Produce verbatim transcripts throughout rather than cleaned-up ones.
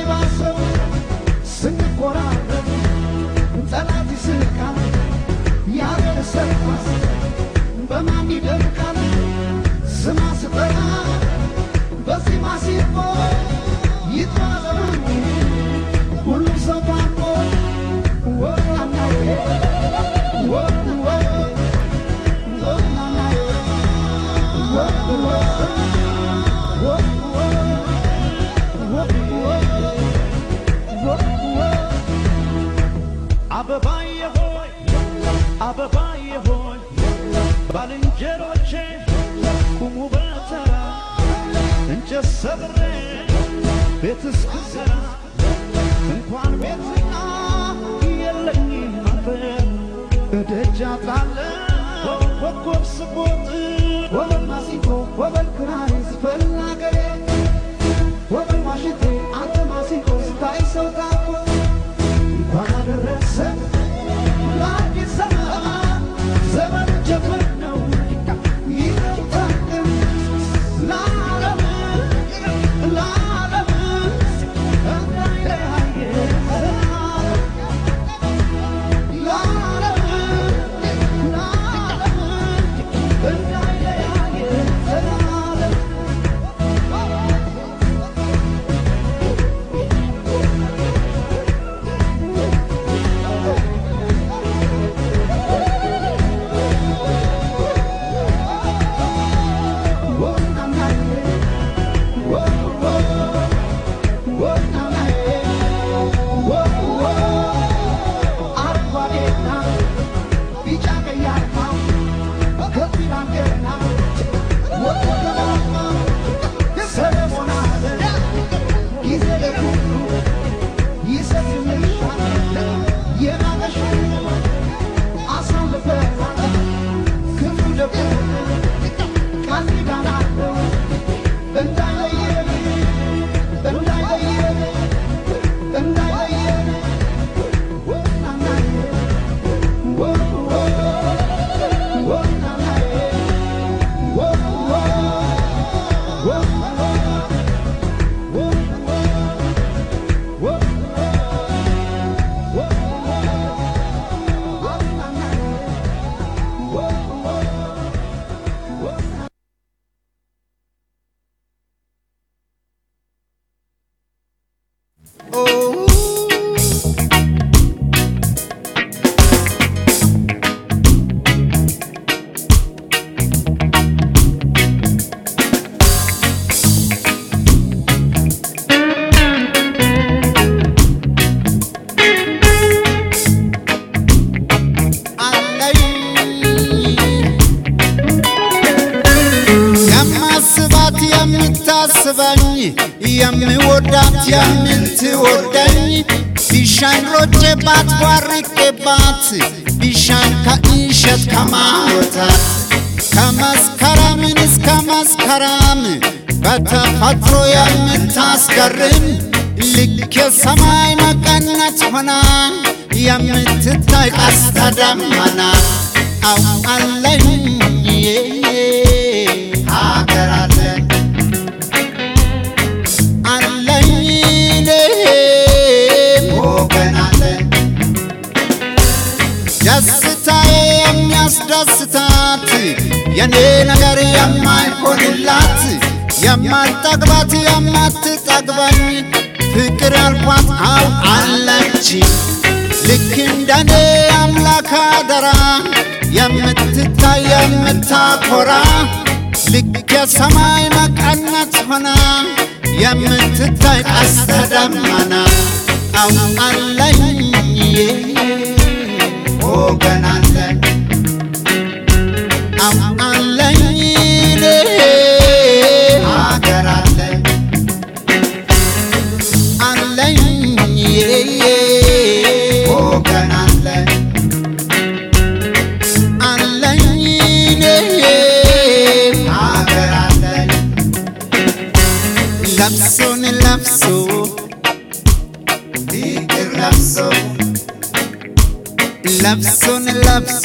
ይባሰው ስንቆራረጥ ጠላት ይስቃል ያረሰፋስ በማን ይደርቃል ስማ ስጠራ በዚህ ማሲፎ ይጥራዘሩ ሁሉ ሰው ባንቆ ወናናዬ ወናናዬ ወናናዬ አበባዬ ሆይ አበባዬ ሆይ ባልንጀሮቼ ቁሙ በተራ እንጨት ሰብሬ ቤት እስክሰራ እንኳን ቤትና የለኝም አፈር እደጃ ጣለሁ ኮከብ ስቦጥ ወበል ማሲንቆ ወበል ክራር ስፈል አገሬ ወበል ዋሽንቴ አንተ ማሲንቆ ስታይ ሰው ታኮ እንኳን አደረሰን ለአዲስ ዘመን ዘመን ጀመር ነው ይታደም ለዓለም ለዓለም እንዳይለያየ ለዓለም ለዓለም እንዳይለያየ ዘላለም የምወዳት የምትወደኝ ቢሻን ሮጬባት ባርቄባት ቢሻን ከእንሸት ከማወታት ከመስከረም እስከ መስከረም በተፈጥሮ የምታስገርም ልክ የሰማይ መቀነት ሆና የምትታይ ቀስተ ደመና አው አለኝ ሀገር አለኝ ደስታዬ የሚያስደስታት የኔ ነገር የማይሆንላት የማልጠግባት የማትጠግበኝ ፍቅር ያልኳት አው አለች ልክ እንደኔ አምላክ አደራ የምትታይ የምታኮራ ልክ የሰማይ መቀነት ሆና የምትታይ ቀስተ ደመና አው አለኝ ወገን አለኝ አው አለኝ ሀገር አለኝ አለኝ ወገን አለኝ አለኝ ሀገር አለኝ ለብሶን ለብሶ ፍቅር ለብሶ ለብሶን ለብሶ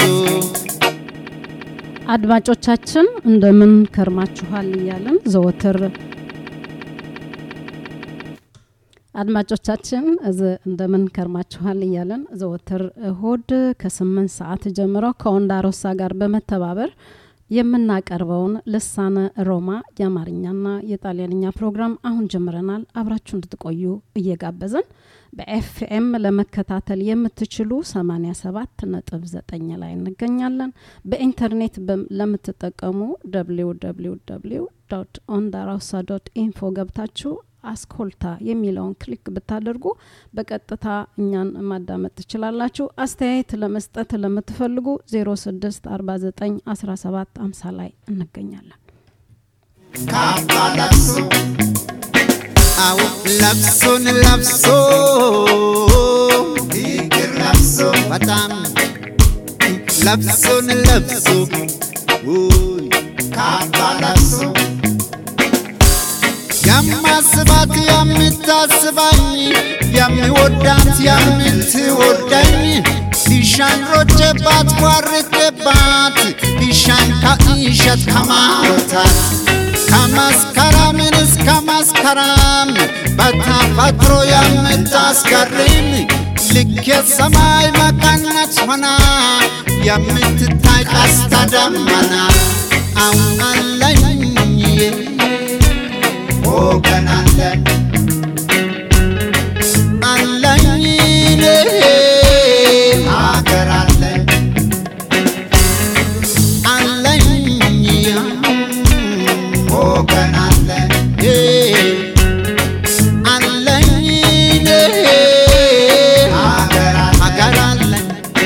አድማጮቻችን እንደምን ከርማችኋል እያለን ዘወትር አድማጮቻችን እዚ እንደምን ከርማችኋል ይያለን ዘወትር ሆድ ከ8 ሰዓት ጀምሮ ከወንዳሮሳ ጋር በመተባበር የምናቀርበውን ልሳነ ሮማ የአማርኛና የጣሊያንኛ ፕሮግራም አሁን ጀምረናል። አብራችሁ እንድትቆዩ እየጋበዘን በኤፍኤም ለመከታተል የምትችሉ ሰማንያ ሰባት ነጥብ ዘጠኝ ላይ እንገኛለን። በኢንተርኔት ለምትጠቀሙ ደብሊው ደብሊው ደብሊው ዶት ኦንዳሮሳ ዶት ኢንፎ ገብታችሁ አስኮልታ የሚለውን ክሊክ ብታደርጉ በቀጥታ እኛን ማዳመጥ ትችላላችሁ። አስተያየት ለመስጠት ለምትፈልጉ ዜሮ ስድስት አርባ ዘጠኝ አስራ ሰባት ሃምሳ ላይ እንገኛለን። ካባላሱ አው ለብሶን ለብሶ ይግር ለብሶ በጣም ለብሶን ለብሶ ውይ ካባላሱ ያማስባት ያምታስባኝ ያምወዳት ያምትወዳኝ ዲሻን ሮጀባት ቋርጥባት ዲሻን ካኢሸት ከማውታት ከመስከረም እስከ መስከረም በተፈጥሮ የምታስገርም ልክ የሰማይ መቀነት ሆና የምትታይ ቀስተ ደመና አሁን አለኝ ወገን አለን አለኝ አገር አለን አለኝ ወገን አለን አለኝ አገር አለን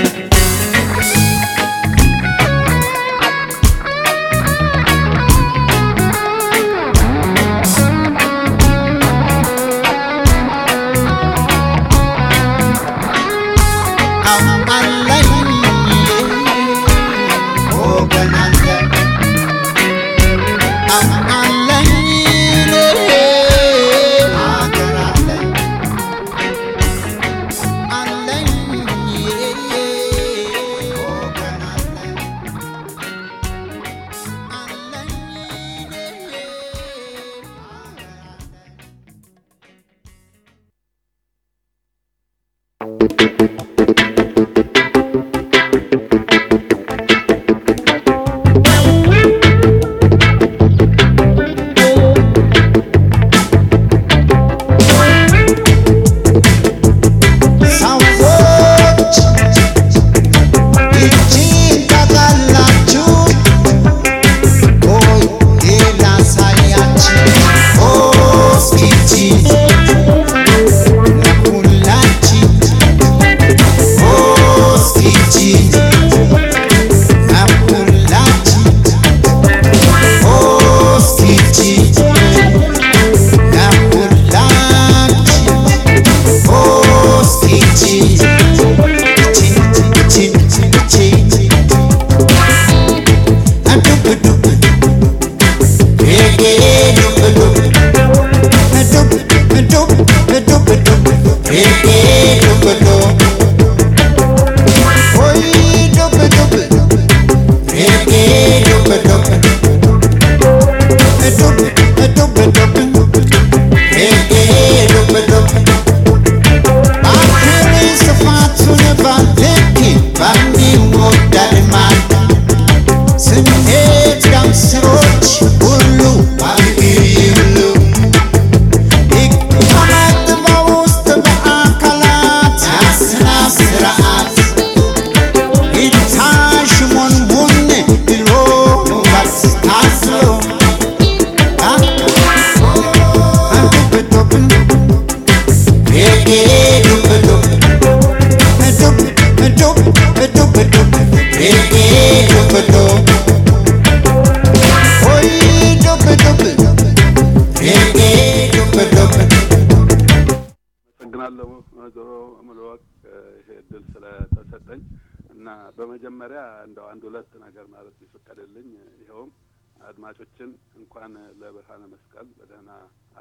በመጀመሪያ እንደው አንድ ሁለት ነገር ማለት ይፈቀድልኝ ይሄውም አድማጮችን እንኳን ለብርሃነ መስቀል በደህና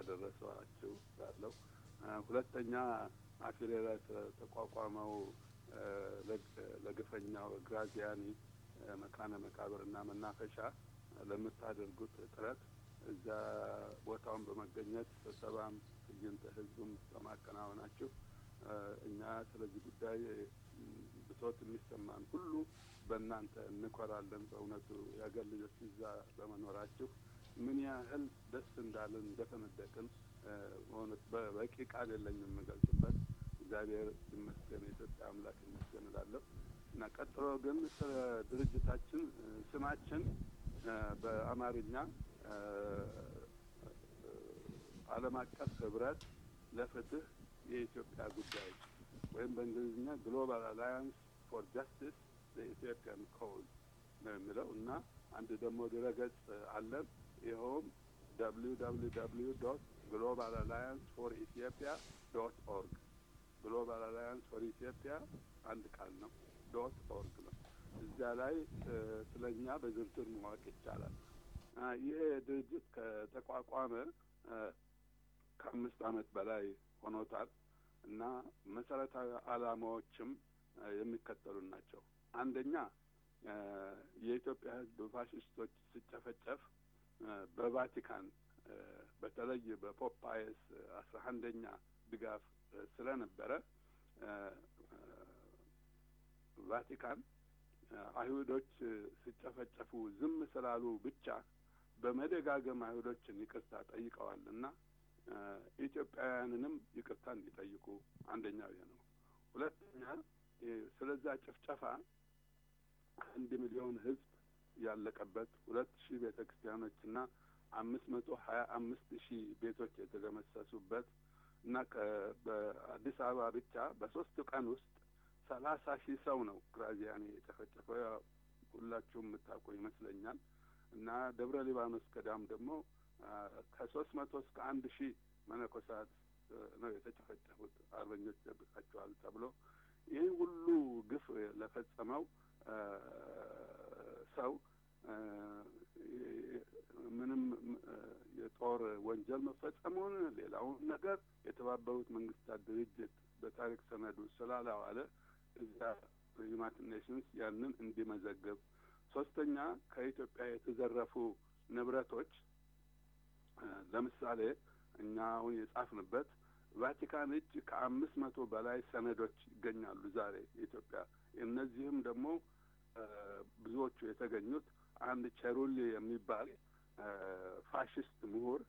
አደረሳችሁ ያለው ሁለተኛ አፊሬራ ተቋቋመው ለግፈኛው ግራዚያኒ መካነ መቃብርና መናፈሻ ለምታደርጉት ጥረት እዛ ቦታውን በመገኘት ስብሰባም ትዕይንተ ህዝብም በማከናወናችሁ እኛ ስለዚህ ጉዳይ ብሶት የሚሰማን ሁሉ በእናንተ እንኮራለን። በእውነቱ የአገር ልጆች እዛ በመኖራችሁ ምን ያህል ደስ እንዳለን እንደተነደቅን በእውነት በቂ ቃል የለኝም የምገልጽበት። እግዚአብሔር ይመስገን፣ የኢትዮጵያ አምላክ ይመስገን እላለሁ። እና ቀጥሎ ግን ስለ ድርጅታችን ስማችን በአማርኛ ዓለም አቀፍ ህብረት ለፍትህ የኢትዮጵያ ጉዳይ ወይም በእንግሊዝኛ ግሎባል አላያንስ ፎር ጃስቲስ ዘኢትዮጵያን ኮዝ ነው የሚለው እና አንድ ደግሞ ድረገጽ አለን። ይኸውም ደብሊው ደብሊው ደብሊው ዶት ግሎባል አላያንስ ፎር ኢትዮጵያ ዶት ኦርግ ግሎባል አላያንስ ፎር ኢትዮጵያ አንድ ቃል ነው ዶት ኦርግ ነው። እዚያ ላይ ስለኛ በዝርዝር ማወቅ ይቻላል። ይሄ ድርጅት ከተቋቋመ ከአምስት ዓመት በላይ ሆኖታል እና መሰረታዊ ዓላማዎችም የሚከተሉ ናቸው። አንደኛ የኢትዮጵያ ሕዝብ ፋሽስቶች ሲጨፈጨፍ በቫቲካን በተለይ በፖፕ ፓየስ አስራ አንደኛ ድጋፍ ስለነበረ ቫቲካን አይሁዶች ሲጨፈጨፉ ዝም ስላሉ ብቻ በመደጋገም አይሁዶችን ይቅርታ ጠይቀዋልና ኢትዮጵያውያንንም ይቅርታ እንዲጠይቁ አንደኛው ይሄ ነው። ሁለተኛ ስለዛ ጭፍጨፋ አንድ ሚሊዮን ህዝብ ያለቀበት ሁለት ሺህ ቤተ ክርስቲያኖችና አምስት መቶ ሀያ አምስት ሺህ ቤቶች የተደመሰሱበት እና በአዲስ አበባ ብቻ በሶስት ቀን ውስጥ ሰላሳ ሺህ ሰው ነው ግራዚያኒ የተፈጨፈው። ሁላችሁም የምታውቁ ይመስለኛል። እና ደብረ ሊባኖስ ገዳም ደግሞ ከሶስት መቶ እስከ አንድ ሺህ መነኮሳት ነው የተጨፈጨፉት አርበኞች ደብቃቸዋል ተብሎ ይህ ሁሉ ግፍ ለፈጸመው ሰው ምንም የጦር ወንጀል መፈጸሙን ሌላውን ነገር የተባበሩት መንግስታት ድርጅት በታሪክ ሰነዱ ስላላዋለ እዛ ዩናይትድ ኔሽንስ ያንን እንዲመዘግብ። ሶስተኛ ከኢትዮጵያ የተዘረፉ ንብረቶች ለምሳሌ እኛ አሁን የጻፍንበት ቫቲካን እጅ ከአምስት መቶ በላይ ሰነዶች ይገኛሉ ዛሬ ኢትዮጵያ። እነዚህም ደግሞ ብዙዎቹ የተገኙት አንድ ቼሩሊ የሚባል ፋሽስት ምሁር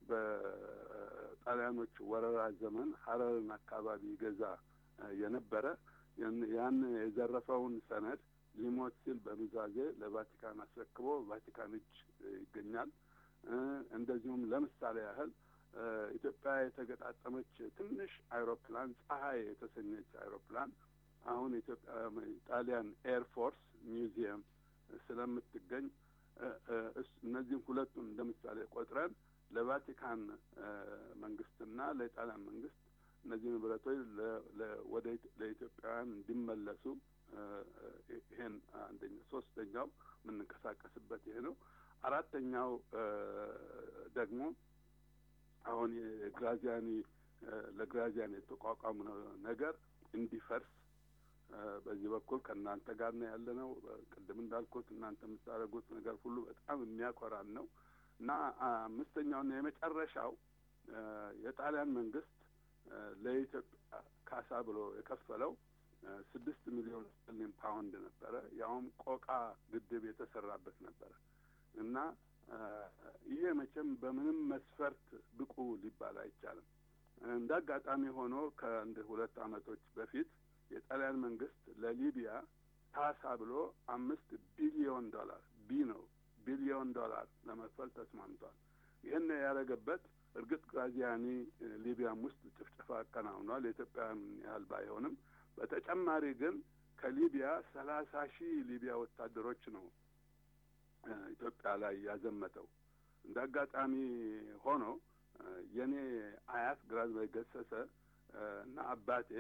በጣሊያኖች ወረራ ዘመን ሀረርን አካባቢ ገዛ የነበረ ያን የዘረፈውን ሰነድ ሊሞት ሲል በኑዛዜ ለቫቲካን አስረክቦ ቫቲካን እጅ ይገኛል። እንደዚሁም ለምሳሌ ያህል ኢትዮጵያ የተገጣጠመች ትንሽ አይሮፕላን ፀሐይ የተሰኘች አይሮፕላን አሁን ኢትዮጵያ ጣሊያን ኤር ፎርስ ሚውዚየም ስለምትገኝ እነዚህም ሁለቱን እንደምሳሌ ቆጥረን ለቫቲካን መንግስትና ለጣሊያን መንግስት እነዚህ ንብረቶች ወደ ለኢትዮጵያውያን እንዲመለሱ ይሄን አንደኛ። ሶስተኛው የምንንቀሳቀስበት ይሄ ነው። አራተኛው ደግሞ አሁን የግራዚያኒ ለግራዚያኒ የተቋቋሙ ነገር እንዲፈርስ በዚህ በኩል ከእናንተ ጋር ነው ያለ ነው። ቅድም እንዳልኩት እናንተ የምታደርጉት ነገር ሁሉ በጣም የሚያኮራን ነው እና አምስተኛውና የመጨረሻው የጣሊያን መንግስት ለኢትዮጵያ ካሳ ብሎ የከፈለው ስድስት ሚሊዮን ስተርሊንግ ፓውንድ ነበረ። ያውም ቆቃ ግድብ የተሰራበት ነበረ እና ይሄ መቼም በምንም መስፈርት ብቁ ሊባል አይቻልም። እንደ አጋጣሚ ሆኖ ከአንድ ሁለት ዓመቶች በፊት የጣሊያን መንግስት ለሊቢያ ካሳ ብሎ አምስት ቢሊዮን ዶላር ቢ ነው ቢሊዮን ዶላር ለመክፈል ተስማምቷል። ይህን ያደረገበት እርግጥ ግራዚያኒ ሊቢያም ውስጥ ጭፍጨፋ አከናውኗል፣ የኢትዮጵያን ያህል ባይሆንም። በተጨማሪ ግን ከሊቢያ ሰላሳ ሺህ ሊቢያ ወታደሮች ነው ኢትዮጵያ ላይ ያዘመተው። እንደ አጋጣሚ ሆኖ የኔ አያት ግራዝማዊ ገሰሰ እና አባቴ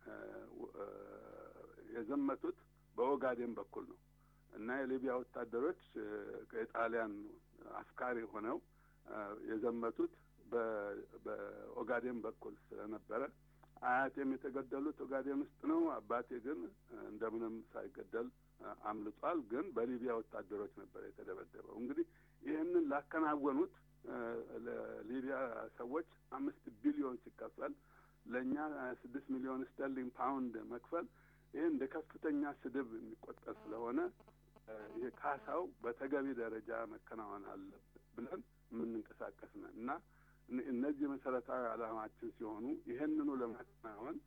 የዘመቱት በኦጋዴን በኩል ነው እና የሊቢያ ወታደሮች ከጣሊያን አፍቃሪ ሆነው የዘመቱት በኦጋዴን በኩል ስለነበረ አያቴም የተገደሉት ኦጋዴን ውስጥ ነው። አባቴ ግን እንደምንም ሳይገደል አምልጧል። ግን በሊቢያ ወታደሮች ነበር የተደበደበው። እንግዲህ ይህንን ላከናወኑት ለሊቢያ ሰዎች አምስት ቢሊዮን ሲከፈል ለኛ ስድስት ሚሊዮን ስተርሊንግ ፓውንድ መክፈል ይሄ እንደ ከፍተኛ ስድብ የሚቆጠር ስለሆነ ይሄ ካሳው በተገቢ ደረጃ መከናወን አለበት ብለን የምንንቀሳቀስ ነን እና እነዚህ መሰረታዊ ዓላማችን ሲሆኑ ይሄንኑ ለማከናወን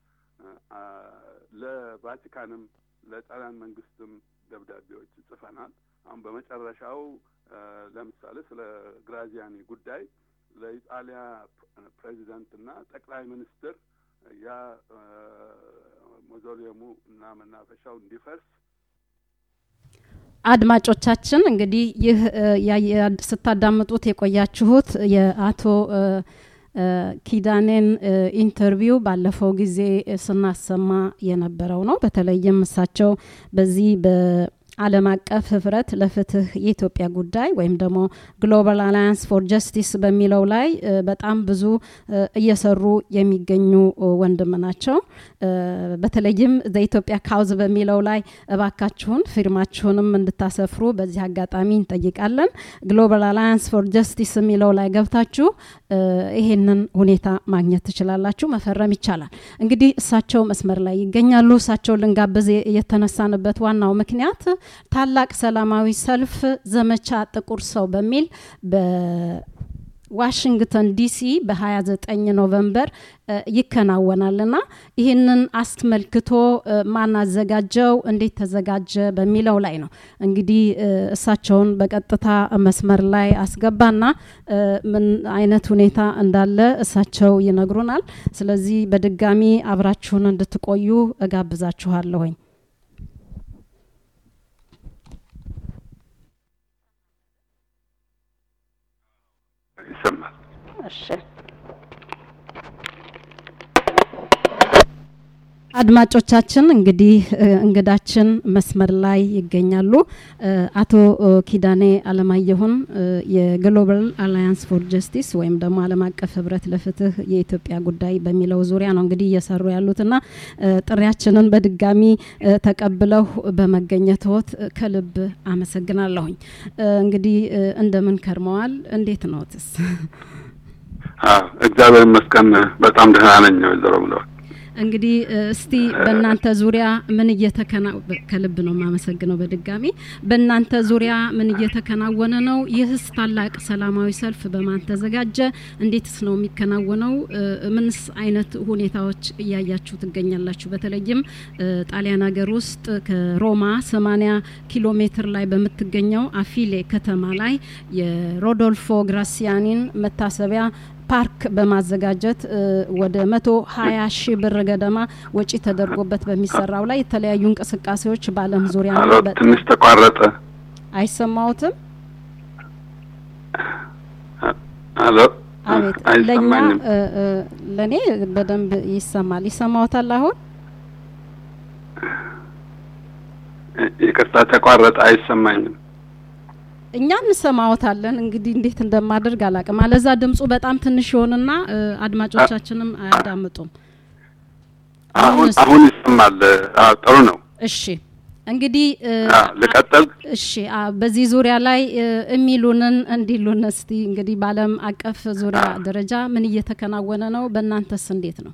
ለቫቲካንም ለጣሊያን መንግስትም ደብዳቤዎች ጽፈናል። አሁን በመጨረሻው ለምሳሌ ስለ ግራዚያኒ ጉዳይ ለኢጣሊያ ፕሬዚዳንት እና ጠቅላይ ሚኒስትር ያ ሞዞሊየሙ እና መናፈሻው እንዲፈርስ አድማጮቻችን እንግዲህ ይህ ስታዳምጡት የቆያችሁት የአቶ ኪዳኔን ኢንተርቪው ባለፈው ጊዜ ስናሰማ የነበረው ነው። በተለይም እሳቸው በዚህ በ ዓለም አቀፍ ህብረት ለፍትህ የኢትዮጵያ ጉዳይ ወይም ደግሞ ግሎባል አላያንስ ፎር ጀስቲስ በሚለው ላይ በጣም ብዙ እየሰሩ የሚገኙ ወንድም ናቸው። በተለይም ዘኢትዮጵያ ካውዝ በሚለው ላይ እባካችሁን ፊርማችሁንም እንድታሰፍሩ በዚህ አጋጣሚ እንጠይቃለን። ግሎባል አላያንስ ፎር ጀስቲስ የሚለው ላይ ገብታችሁ ይሄንን ሁኔታ ማግኘት ትችላላችሁ፣ መፈረም ይቻላል። እንግዲህ እሳቸው መስመር ላይ ይገኛሉ። እሳቸው ልንጋብዝ የተነሳንበት ዋናው ምክንያት ታላቅ ሰላማዊ ሰልፍ ዘመቻ ጥቁር ሰው በሚል በዋሽንግተን ዲሲ በ29 ኖቬምበር ይከናወናልና ይሄንን አስተመልክቶ ማን አዘጋጀው እንዴት ተዘጋጀ በሚለው ላይ ነው። እንግዲህ እሳቸውን በቀጥታ መስመር ላይ አስገባና ምን አይነት ሁኔታ እንዳለ እሳቸው ይነግሩናል። ስለዚህ በድጋሚ አብራችሁን እንድትቆዩ እጋብዛችኋለሁ። ይሰማል? እሺ አድማጮቻችን እንግዲህ እንግዳችን መስመር ላይ ይገኛሉ። አቶ ኪዳኔ አለማየሁን የግሎባል አላያንስ ፎር ጀስቲስ ወይም ደግሞ ዓለም አቀፍ ህብረት ለፍትህ የኢትዮጵያ ጉዳይ በሚለው ዙሪያ ነው እንግዲህ እየሰሩ ያሉትና ጥሪያችንን በድጋሚ ተቀብለው በመገኘትዎት ከልብ አመሰግናለሁኝ። እንግዲህ እንደምን ከርመዋል? እንዴት ነዎትስ? አዎ እግዚአብሔር ይመስገን በጣም ደህና ነኝ ወይዘሮ ብለው እንግዲህ እስቲ በእናንተ ዙሪያ ምን እየተከናወ ከልብ ነው ማመሰግነው በድጋሚ በእናንተ ዙሪያ ምን እየተከናወነ ነው? ይህስ ታላቅ ሰላማዊ ሰልፍ በማን ተዘጋጀ? እንዴትስ ነው የሚከናወነው? ምንስ አይነት ሁኔታዎች እያያችሁ ትገኛላችሁ? በተለይም ጣሊያን ሀገር ውስጥ ከሮማ ሰማንያ ኪሎ ሜትር ላይ በምትገኘው አፊሌ ከተማ ላይ የሮዶልፎ ግራሲያኒን መታሰቢያ ፓርክ በማዘጋጀት ወደ መቶ ሀያ ሺህ ብር ገደማ ወጪ ተደርጎበት በሚሰራው ላይ የተለያዩ እንቅስቃሴዎች ባለም ዙሪያ ነው። ትንሽ ተቋረጠ። አይሰማውትም? አሎ አቤት። ለኛ ለኔ በደንብ ይሰማል። ይሰማውታል አሁን? ይቅርታ ተቋረጠ፣ አይሰማኝም። እኛ እንሰማውታለን። እንግዲህ እንዴት እንደማደርግ አላቅም። አለዛ ድምጹ በጣም ትንሽ ይሆንና አድማጮቻችንም አያዳምጡም። አሁን አሁን ይሰማል። አዎ ጥሩ ነው። እሺ እንግዲህ ለቀጥል። እሺ በዚህ ዙሪያ ላይ እሚሉንን እንዲሉን እስቲ እንግዲህ በዓለም አቀፍ ዙሪያ ደረጃ ምን እየተከናወነ ነው? በእናንተስ እንዴት ነው?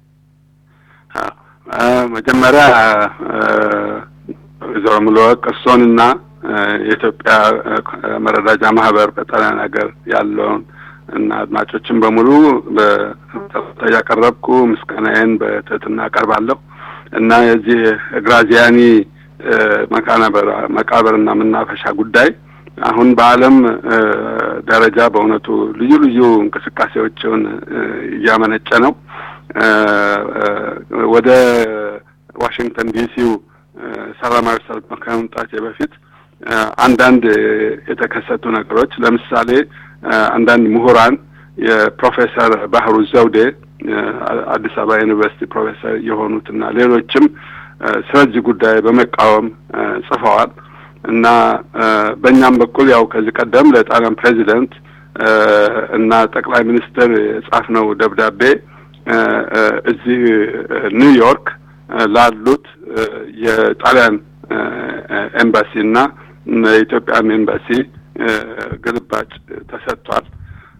አዎ መጀመሪያ ዘመሎ ቀሶንና የኢትዮጵያ መረዳጃ ማህበር በጣሊያን ሀገር ያለውን እና አድማጮችን በሙሉ በተጠያ ያቀረብኩ ምስጋናዬን በትህትና አቀርባለሁ እና የዚህ ግራዚያኒ መቃብር መቃብርና መናፈሻ ጉዳይ አሁን በዓለም ደረጃ በእውነቱ ልዩ ልዩ እንቅስቃሴዎችን እያመነጨ ነው። ወደ ዋሽንግተን ዲሲው ሰላማዊ ሰልፍ ከመምጣቴ በፊት አንዳንድ የተከሰቱ ነገሮች ለምሳሌ አንዳንድ ምሁራን የፕሮፌሰር ባህሩ ዘውዴ አዲስ አበባ ዩኒቨርሲቲ ፕሮፌሰር የሆኑትና ሌሎችም ስለዚህ ጉዳይ በመቃወም ጽፈዋል እና በእኛም በኩል ያው ከዚህ ቀደም ለጣሊያን ፕሬዚደንት እና ጠቅላይ ሚኒስትር ጻፍነው ደብዳቤ እዚህ ኒውዮርክ ላሉት የጣሊያን ኤምባሲና የኢትዮጵያ ኤምባሲ ግልባጭ ተሰጥቷል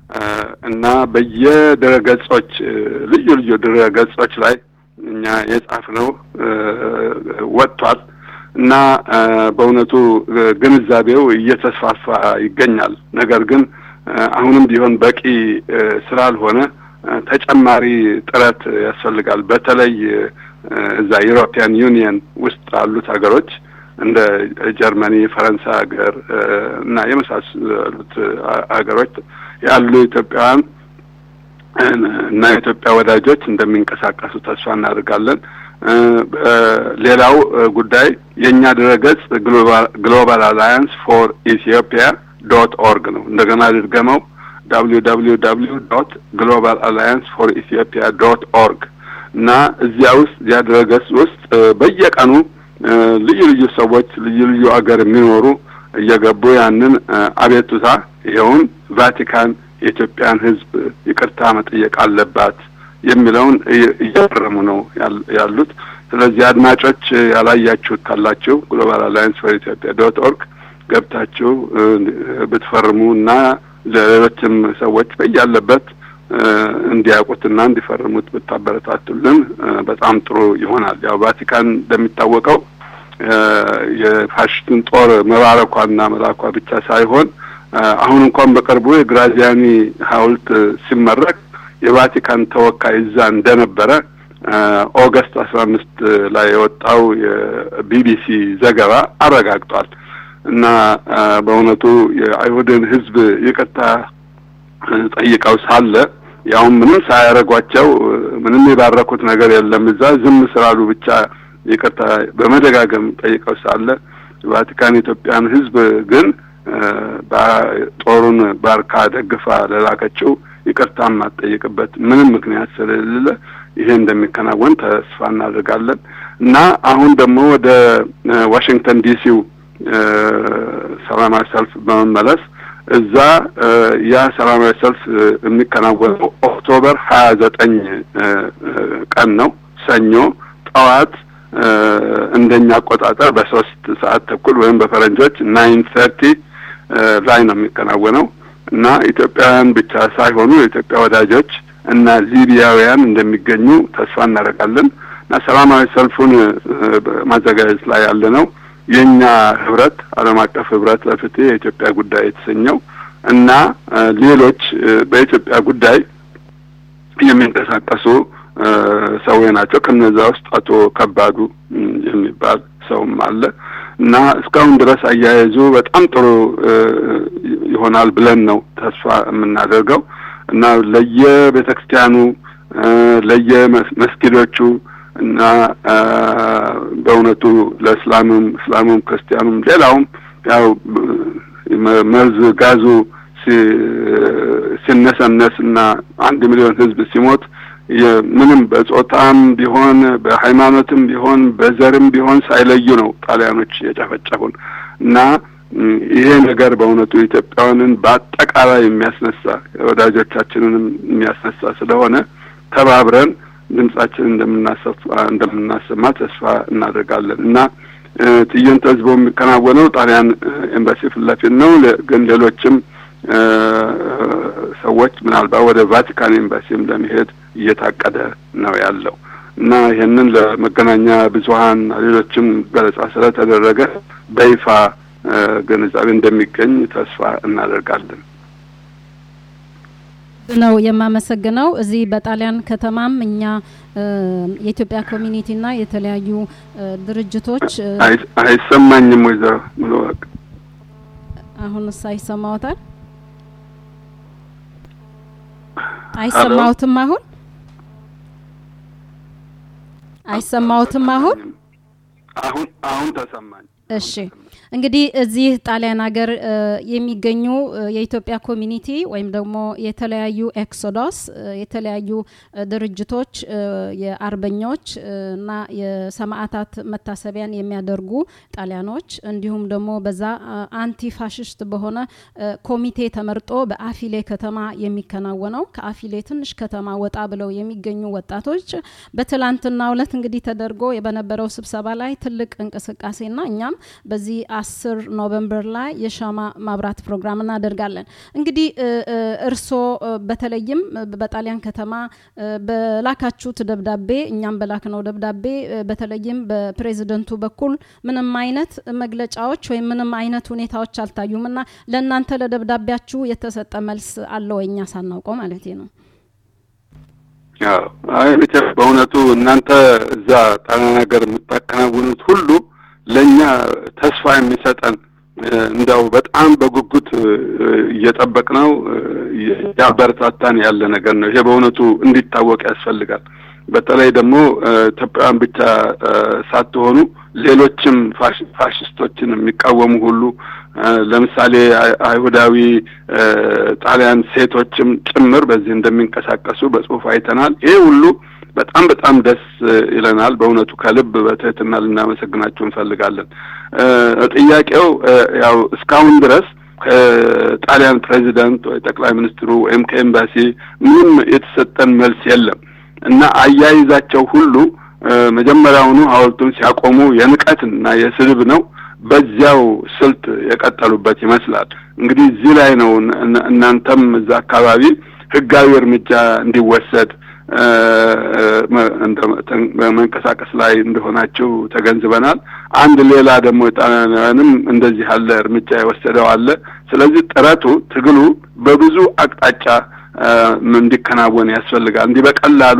እና በየድረገጾች ልዩ ልዩ ድረገጾች ላይ እኛ የጻፍነው ወጥቷል እና በእውነቱ ግንዛቤው እየተስፋፋ ይገኛል። ነገር ግን አሁንም ቢሆን በቂ ስላልሆነ ተጨማሪ ጥረት ያስፈልጋል። በተለይ እዛ ዩሮፒያን ዩኒየን ውስጥ ያሉት ሀገሮች እንደ ጀርመኒ፣ ፈረንሳይ ሀገር እና የመሳሰሉት ሀገሮች ያሉ ኢትዮጵያውያን እና የኢትዮጵያ ወዳጆች እንደሚንቀሳቀሱ ተስፋ እናደርጋለን። ሌላው ጉዳይ የኛ ድረገጽ ግሎባል አላያንስ ፎር ኢትዮጵያ ዶት ኦርግ ነው። እንደገና ድርገመው ደብሊው ደብሊው ደብሊው ዶት ግሎባል አላያንስ ፎር ኢትዮጵያ ዶት ኦርግ እና እዚያ ውስጥ ያ ድረገጽ ውስጥ በየቀኑ ልዩ ልዩ ሰዎች ልዩ ልዩ አገር የሚኖሩ እየገቡ ያንን አቤቱታ ይሄውን ቫቲካን የኢትዮጵያን ሕዝብ ይቅርታ መጠየቅ አለባት የሚለውን እያፈረሙ ነው ያሉት። ስለዚህ አድማጮች ያላያችሁት ካላችሁ ግሎባል አላያንስ ፎር ኢትዮጵያ ዶት ኦርግ ገብታችሁ ብትፈርሙና ለሌሎችም ሰዎች በያለበት እንዲያውቁትና እንዲፈርሙት ብታበረታቱልን በጣም ጥሩ ይሆናል። ያው ቫቲካን እንደሚታወቀው የፋሽስትን ጦር መባረኳና መላኳ ብቻ ሳይሆን አሁን እንኳን በቅርቡ የግራዚያኒ ሐውልት ሲመረቅ የቫቲካን ተወካይ እዛ እንደነበረ ኦገስት አስራ አምስት ላይ የወጣው የቢቢሲ ዘገባ አረጋግጧል። እና በእውነቱ የአይሁድን ሕዝብ ይቅርታ ጠይቀው ሳለ ያው ምንም ሳያረጓቸው ምንም የባረኩት ነገር የለም እዛ ዝም ስላሉ ብቻ ይቅርታ በመደጋገም ጠይቀው ሳለ ቫቲካን ኢትዮጵያን ሕዝብ ግን በጦሩን ባርካ ደግፋ ለላከችው ይቅርታ ማጠይቅበት ምንም ምክንያት ስለሌለ ይሄ እንደሚከናወን ተስፋ እናደርጋለን። እና አሁን ደግሞ ወደ ዋሽንግተን ዲሲው ሰላማዊ ሰልፍ በመመለስ እዛ ያ ሰላማዊ ሰልፍ የሚከናወነው ኦክቶበር ሀያ ዘጠኝ ቀን ነው፣ ሰኞ ጠዋት እንደኛ አቆጣጠር በሶስት ሰዓት ተኩል ወይም በፈረንጆች ናይን ሰርቲ ላይ ነው የሚከናወነው እና ኢትዮጵያውያን ብቻ ሳይሆኑ የኢትዮጵያ ወዳጆች እና ሊቢያውያን እንደሚገኙ ተስፋ እናደርጋለን። እና ሰላማዊ ሰልፉን ማዘጋጀት ላይ ያለ ነው የኛ ህብረት ዓለም አቀፍ ህብረት ለፍትህ የኢትዮጵያ ጉዳይ የተሰኘው እና ሌሎች በኢትዮጵያ ጉዳይ የሚንቀሳቀሱ ሰዎች ናቸው። ከነዛ ውስጥ አቶ ከባዱ የሚባል ሰውም አለ እና እስካሁን ድረስ አያይዙ በጣም ጥሩ ይሆናል ብለን ነው ተስፋ የምናደርገው እና ለየቤተክርስቲያኑ ለየመስጊዶቹ እና በእውነቱ ለእስላምም እስላምም ክርስቲያኑም ሌላውም ያው መርዝ ጋዙ ሲነሰነስና አንድ ሚሊዮን ህዝብ ሲሞት ምንም በጾታም ቢሆን በሃይማኖትም ቢሆን በዘርም ቢሆን ሳይለዩ ነው ጣሊያኖች የጨፈጨፉን እና ይሄ ነገር በእውነቱ ኢትዮጵያውያንን በአጠቃላይ የሚያስነሳ ወዳጆቻችንንም የሚያስነሳ ስለሆነ ተባብረን ድምጻችንን እንደምናሰፋ እንደምናሰማ ተስፋ እናደርጋለን እና ትዕይንተ ህዝቡ የሚከናወነው ጣሊያን ኤምባሲ ፊት ለፊት ነው። ግን ሌሎችም ሰዎች ምናልባት ወደ ቫቲካን ኤምባሲም ለመሄድ እየታቀደ ነው ያለው እና ይሄንን ለመገናኛ ብዙሃን ሌሎችም ገለጻ ስለተደረገ በይፋ ግንዛቤ እንደሚገኝ ተስፋ እናደርጋለን ነው የማመሰግነው። እዚህ በጣሊያን ከተማም እኛ የኢትዮጵያ ኮሚኒቲና የተለያዩ ድርጅቶች አይሰማኝም ወይዘሮ ሙሉወቅ አሁን ሳይሰማውታል አይሰማውትም አሁን አይሰማውትም አሁን አሁን አሁን ተሰማኝ። እሺ እንግዲህ እዚህ ጣሊያን ሀገር የሚገኙ የኢትዮጵያ ኮሚኒቲ ወይም ደግሞ የተለያዩ ኤክሶዶስ የተለያዩ ድርጅቶች የአርበኞች እና የሰማዕታት መታሰቢያን የሚያደርጉ ጣሊያኖች እንዲሁም ደግሞ በዛ አንቲ ፋሽስት በሆነ ኮሚቴ ተመርጦ በአፊሌ ከተማ የሚከናወነው ከአፊሌ ትንሽ ከተማ ወጣ ብለው የሚገኙ ወጣቶች በትላንትናው ዕለት እንግዲህ ተደርጎ የበነበረው ስብሰባ ላይ ትልቅ እንቅስቃሴና እኛም በዚህ አስር ኖቬምበር ላይ የሻማ ማብራት ፕሮግራም እናደርጋለን። እንግዲህ እርሶ በተለይም በጣሊያን ከተማ በላካችሁት ደብዳቤ እኛም በላክነው ደብዳቤ በተለይም በፕሬዝዳንቱ በኩል ምንም አይነት መግለጫዎች ወይ ምንም አይነት ሁኔታዎች አልታዩምና ለእናንተ ለደብዳቤያችሁ የተሰጠ መልስ አለው እኛ ሳናውቀው ማለት ነው? ያው አይ በእውነቱ እናንተ እዛ ጣሊያን ሀገር የምታከናውኑት ሁሉ ለኛ ተስፋ የሚሰጠን እንዳው በጣም በጉጉት እየጠበቅነው ያበረታታን ያለ ነገር ነው። ይሄ በእውነቱ እንዲታወቅ ያስፈልጋል። በተለይ ደግሞ ኢትዮጵያን ብቻ ሳትሆኑ ሌሎችም ፋሽስቶችን የሚቃወሙ ሁሉ ለምሳሌ አይሁዳዊ ጣሊያን ሴቶችም ጭምር በዚህ እንደሚንቀሳቀሱ በጽሁፍ አይተናል። ይሄ ሁሉ በጣም በጣም ደስ ይለናል። በእውነቱ ከልብ በትህትና ልናመሰግናችሁ እንፈልጋለን። ጥያቄው ያው እስካሁን ድረስ ከጣሊያን ፕሬዝዳንት ወይ ጠቅላይ ሚኒስትሩ ወይም ከኤምባሲ ምንም የተሰጠን መልስ የለም እና አያይዛቸው ሁሉ መጀመሪያውኑ ሐውልቱን ሲያቆሙ የንቀትና የስድብ ነው በዚያው ስልት የቀጠሉበት ይመስላል። እንግዲህ እዚህ ላይ ነው እናንተም እዛ አካባቢ ህጋዊ እርምጃ እንዲወሰድ መንቀሳቀስ ላይ እንደሆናችሁ ተገንዝበናል። አንድ ሌላ ደግሞ ጣሊያንም እንደዚህ ያለ እርምጃ የወሰደው አለ። ስለዚህ ጥረቱ ትግሉ በብዙ አቅጣጫ እንዲከናወን ያስፈልጋል። እንዲህ በቀላሉ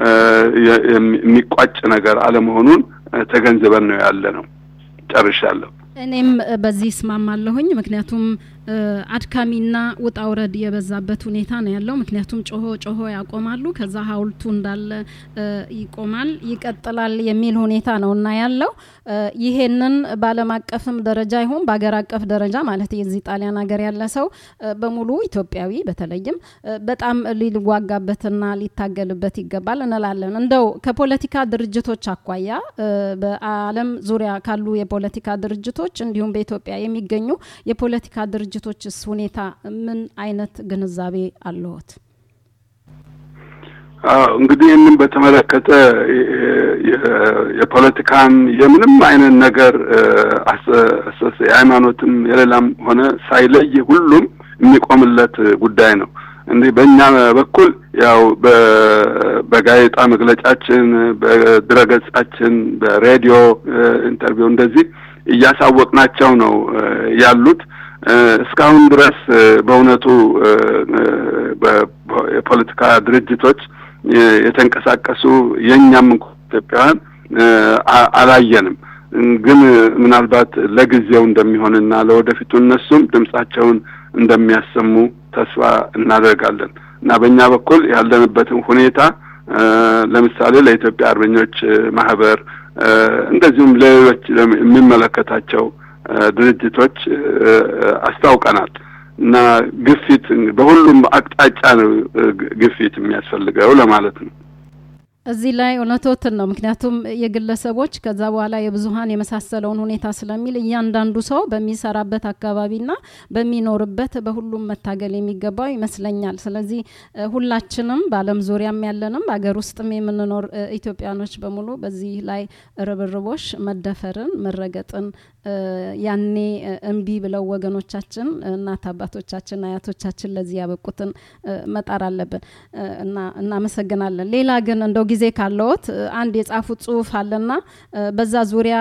የሚቋጭ ነገር አለመሆኑን ተገንዝበን ነው ያለ ነው። ጨርሻለሁ። እኔም በዚህ ስማማለሁኝ። ምክንያቱም አድካሚና ውጣውረድ የበዛበት ሁኔታ ነው ያለው። ምክንያቱም ጮሆ ጮሆ ያቆማሉ፣ ከዛ ሐውልቱ እንዳለ ይቆማል፣ ይቀጥላል የሚል ሁኔታ ነውና ያለው። ይሄንን ባለም አቀፍም ደረጃ ይሁን በአገር አቀፍ ደረጃ ማለት የዚህ ጣሊያን ሀገር ያለ ሰው በሙሉ ኢትዮጵያዊ በተለይም በጣም ሊዋጋበትና ሊታገልበት ይገባል እንላለን። እንደው ከፖለቲካ ድርጅቶች አኳያ በአለም ዙሪያ ካሉ የፖለቲካ ድርጅቶች እንዲሁም በኢትዮጵያ የሚገኙ የፖለቲካ ድርጅቶችስ ሁኔታ ምን አይነት ግንዛቤ አለዎት? አዎ እንግዲህ እንን በተመለከተ የፖለቲካም የምንም አይነት ነገር አሰሰ የሃይማኖትም የሌላም ሆነ ሳይለይ ሁሉም የሚቆምለት ጉዳይ ነው። እንዴ በእኛ በኩል ያው በጋዜጣ መግለጫችን በድረገጻችን በሬዲዮ ኢንተርቪው እንደዚህ እያሳወቅናቸው ነው ያሉት። እስካሁን ድረስ በእውነቱ በፖለቲካ ድርጅቶች የተንቀሳቀሱ የኛም ኢትዮጵያውያን አላየንም። ግን ምናልባት ለጊዜው እንደሚሆንና ለወደፊቱ እነሱም ድምጻቸውን እንደሚያሰሙ ተስፋ እናደርጋለን እና በእኛ በኩል ያለንበትን ሁኔታ ለምሳሌ ለኢትዮጵያ አርበኞች ማህበር እንደዚሁም ለሌሎች የሚመለከታቸው ድርጅቶች አስታውቀናል እና ግፊት በሁሉም አቅጣጫ ነው ግፊት የሚያስፈልገው ለማለት ነው። እዚህ ላይ እውነቶትን ነው። ምክንያቱም የግለሰቦች ከዛ በኋላ የብዙሃን የመሳሰለውን ሁኔታ ስለሚል እያንዳንዱ ሰው በሚሰራበት አካባቢና በሚኖርበት በሁሉም መታገል የሚገባው ይመስለኛል። ስለዚህ ሁላችንም በአለም ዙሪያም ያለንም በአገር ውስጥም የምንኖር ኢትዮጵያኖች በሙሉ በዚህ ላይ ርብርቦሽ መደፈርን መረገጥን ያኔ እንቢ ብለው ወገኖቻችን እናት አባቶቻችን አያቶቻችን ለዚህ ያበቁትን መጣር አለብን እና እናመሰግናለን። ሌላ ግን እንደው ጊዜ ካለዎት አንድ የጻፉት ጽሁፍ አለና በዛ ዙሪያ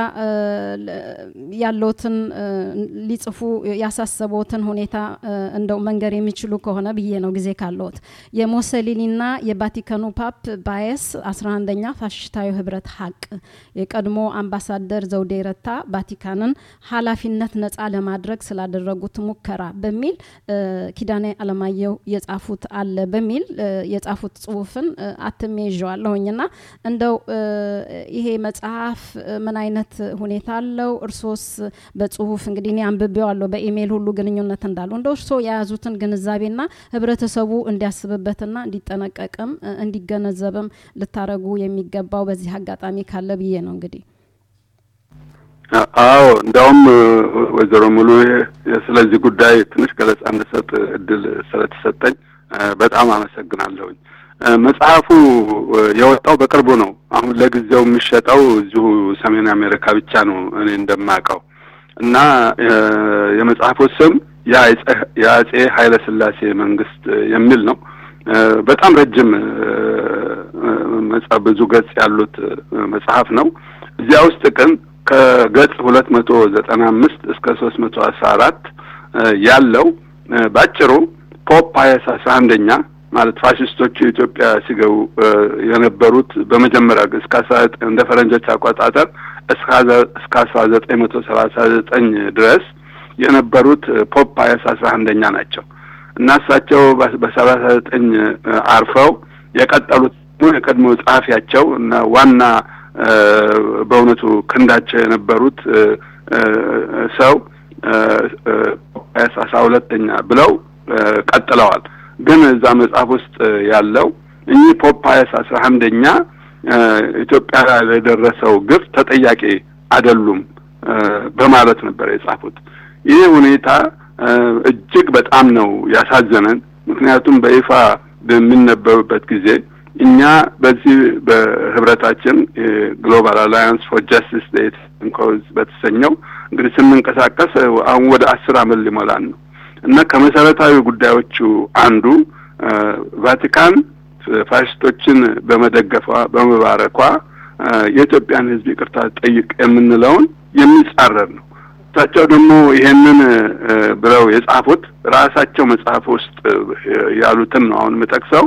ያለውትን ሊጽፉ ያሳሰቡትን ሁኔታ እንደው መንገር የሚችሉ ከሆነ ብዬ ነው ጊዜ ካለዎት። የሞሰሊኒና የቫቲካኑ ፓፕ ባየስ አስራ አንደኛ ፋሽስታዊ ህብረት ሀቅ የቀድሞ አምባሳደር ዘውዴ ረታ ቫቲካንን ኃላፊነት ነፃ ለማድረግ ስላደረጉት ሙከራ በሚል ኪዳኔ አለማየሁ የጻፉት አለ በሚል የጻፉት ጽሁፍን አትሜዣለሁኝና እንደው ይሄ መጽሐፍ ምን አይነት ሁኔታ አለው? እርሶስ በጽሁፍ እንግዲህ እኔ አንብቤዋለሁ በኢሜል ሁሉ ግንኙነት እንዳለው እንደው እርሶ ያያዙትን ግንዛቤና ህብረተሰቡ እንዲያስብበትና እንዲጠነቀቅም እንዲገነዘብም ልታረጉ የሚገባው በዚህ አጋጣሚ ካለ ብዬ ነው እንግዲህ። አዎ እንደውም ወይዘሮ ሙሉ ስለዚህ ጉዳይ ትንሽ ገለጻ እንድሰጥ እድል ስለተሰጠኝ በጣም አመሰግናለሁ። መጽሐፉ የወጣው በቅርቡ ነው። አሁን ለጊዜው የሚሸጠው እዚሁ ሰሜን አሜሪካ ብቻ ነው እኔ እንደማቀው እና የመጽሐፉ ስም የአጼ ኃይለ ሥላሴ መንግስት የሚል ነው። በጣም ረጅም መጽሐፍ ብዙ ገጽ ያሉት መጽሐፍ ነው። እዚያ ውስጥ ግን ከገጽ ሁለት መቶ ዘጠና አምስት እስከ ሶስት መቶ አስራ አራት ያለው ባጭሩ ፖፕ ፓየስ አስራ አንደኛ ማለት ፋሽስቶቹ ኢትዮጵያ ሲገቡ የነበሩት በመጀመሪያ እስከ እንደ ፈረንጆች አቆጣጠር እስከ አስራ ዘጠኝ መቶ ሰላሳ ዘጠኝ ድረስ የነበሩት ፖፕ ፓየስ አስራ አንደኛ ናቸው። እና እሳቸው በሰላሳ ዘጠኝ አርፈው የቀጠሉት የቀድሞ ጸሐፊያቸው እና ዋና በእውነቱ ክንዳቸው የነበሩት ሰው ፓየስ አስራ ሁለተኛ ብለው ቀጥለዋል። ግን እዛ መጽሐፍ ውስጥ ያለው እኚህ ፖፕ ፓየስ አስራ አንደኛ ኢትዮጵያ ላይ ለደረሰው ግፍ ተጠያቂ አይደሉም በማለት ነበር የጻፉት። ይህ ሁኔታ እጅግ በጣም ነው ያሳዘነን። ምክንያቱም በይፋ በሚነበብበት ጊዜ እኛ በዚህ በህብረታችን ግሎባል አላያንስ ፎር ጀስቲስ ዴት ኮዝ በተሰኘው እንግዲህ ስንንቀሳቀስ አሁን ወደ አስር አመት ሊሞላን ነው እና ከመሰረታዊ ጉዳዮቹ አንዱ ቫቲካን ፋሽስቶችን በመደገፏ በመባረኳ የኢትዮጵያን ሕዝብ ይቅርታ ጠይቅ የምንለውን የሚጻረር ነው። ታቸው ደግሞ ይሄንን ብለው የጻፉት ራሳቸው መጽሐፍ ውስጥ ያሉትን ነው አሁን መጠቅሰው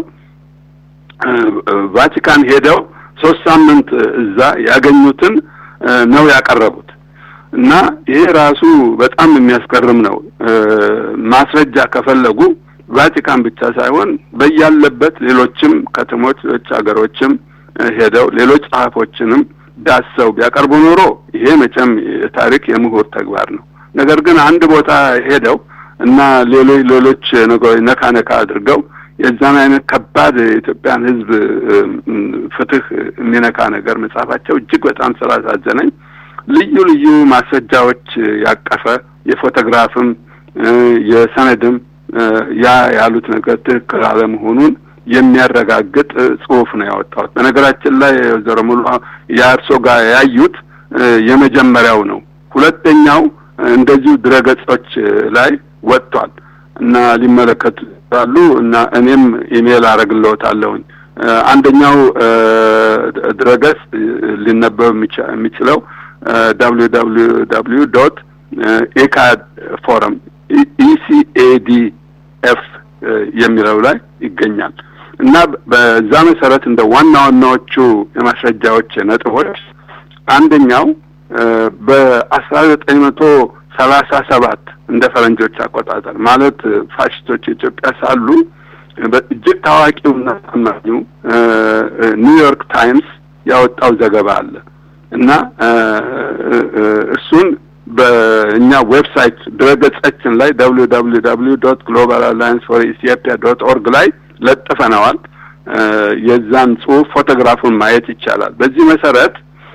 ቫቲካን ሄደው ሶስት ሳምንት እዛ ያገኙትን ነው ያቀረቡት እና ይሄ ራሱ በጣም የሚያስገርም ነው። ማስረጃ ከፈለጉ ቫቲካን ብቻ ሳይሆን በያለበት ሌሎችም ከተሞች ሌሎች ሀገሮችም ሄደው ሌሎች ጸሐፎችንም ዳሰው ቢያቀርቡ ኖሮ ይሄ መቼም ታሪክ የምሁር ተግባር ነው። ነገር ግን አንድ ቦታ ሄደው እና ሌሎች ሌሎች ነገሮች ነካ ነካ አድርገው የዛን አይነት ከባድ የኢትዮጵያን ሕዝብ ፍትህ የሚነካ ነገር መጻፋቸው እጅግ በጣም ስላሳዘነኝ ልዩ ልዩ ማስረጃዎች ያቀፈ የፎቶግራፍም የሰነድም ያ ያሉት ነገር ትክክል አለመሆኑን የሚያረጋግጥ ጽሁፍ ነው ያወጣው። በነገራችን ላይ ዘረሙሉ ያርሶ ጋር ያዩት የመጀመሪያው ነው። ሁለተኛው እንደዚሁ ድረገጾች ላይ ወጥቷል እና ሊመለከቱ አሉ እና እኔም ኢሜል አረግልዎታለሁ። አንደኛው ድረገጽ ሊነበብ የሚችለው w w w dot e c a d forum e c a d f የሚለው ላይ ይገኛል እና በዛ መሰረት እንደ ዋና ዋናዎቹ የማስረጃዎች ነጥቦች አንደኛው በ1937 እንደ ፈረንጆች አቆጣጠር ማለት ፋሽስቶች ኢትዮጵያ ሳሉ በእጅግ ታዋቂውና ታማኙ ኒውዮርክ ታይምስ ያወጣው ዘገባ አለ እና እሱን በእኛ ዌብሳይት ድረገጻችን ላይ w w w dot global alliance for ethiopia dot org ላይ ለጥፈናል። የዛን ጽሁፍ ፎቶግራፉን ማየት ይቻላል። በዚህ መሰረት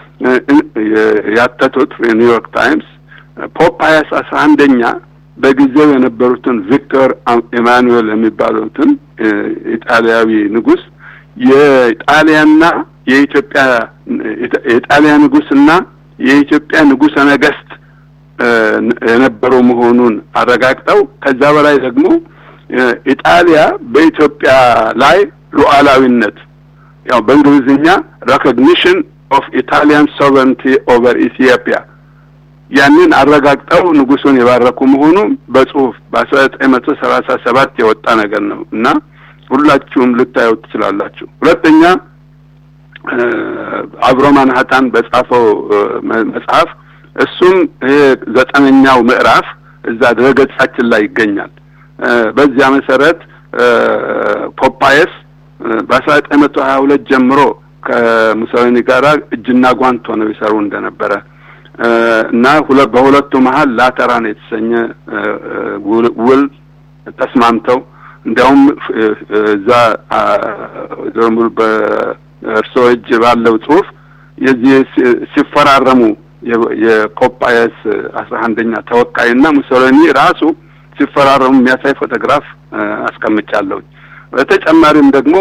ያተቱት ኒውዮርክ ታይምስ ፖፕ ፓየስ አስራ አንደኛ በጊዜው የነበሩትን ቪክቶር ኢማኑኤል የሚባሉትን ኢጣሊያዊ ንጉስ የጣሊያንና የኢትዮጵያ የጣሊያ ንጉስና የኢትዮጵያ ንጉሰ ነገስት የነበሩ መሆኑን አረጋግጠው ከዛ በላይ ደግሞ ኢጣሊያ በኢትዮጵያ ላይ ሉዓላዊነት ያው በእንግሊዝኛ recognition of Italian sovereignty over Ethiopia ያንን አረጋግጠው ንጉሱን የባረኩ መሆኑ በጽሁፍ በ1937 የወጣ ነገር ነው እና ሁላችሁም ልታዩት ትችላላችሁ። ሁለተኛ አብሮ ማንሃታን በጻፈው መጽሐፍ እሱም ዘጠነኛው ምዕራፍ እዛ ድረገጻችን ላይ ይገኛል። በዚያ መሰረት ፖፕ ፓየስ በ1922 ጀምሮ ከሙሶሊኒ ጋር እጅና ጓንት ሆነው ይሰሩ እንደነበረ እና ሁለት በሁለቱ መሃል ላተራን የተሰኘ ውል ተስማምተው እንዲያውም እዛ ዘሙል በእርሶ እጅ ባለው ጽሁፍ የዚህ ሲፈራረሙ የፖፕ ፓየስ አስራ አንደኛ ተወካይና ሙሶሊኒ ራሱ ሲፈራረሙ የሚያሳይ ፎቶግራፍ አስቀምጫለሁ። በተጨማሪም ደግሞ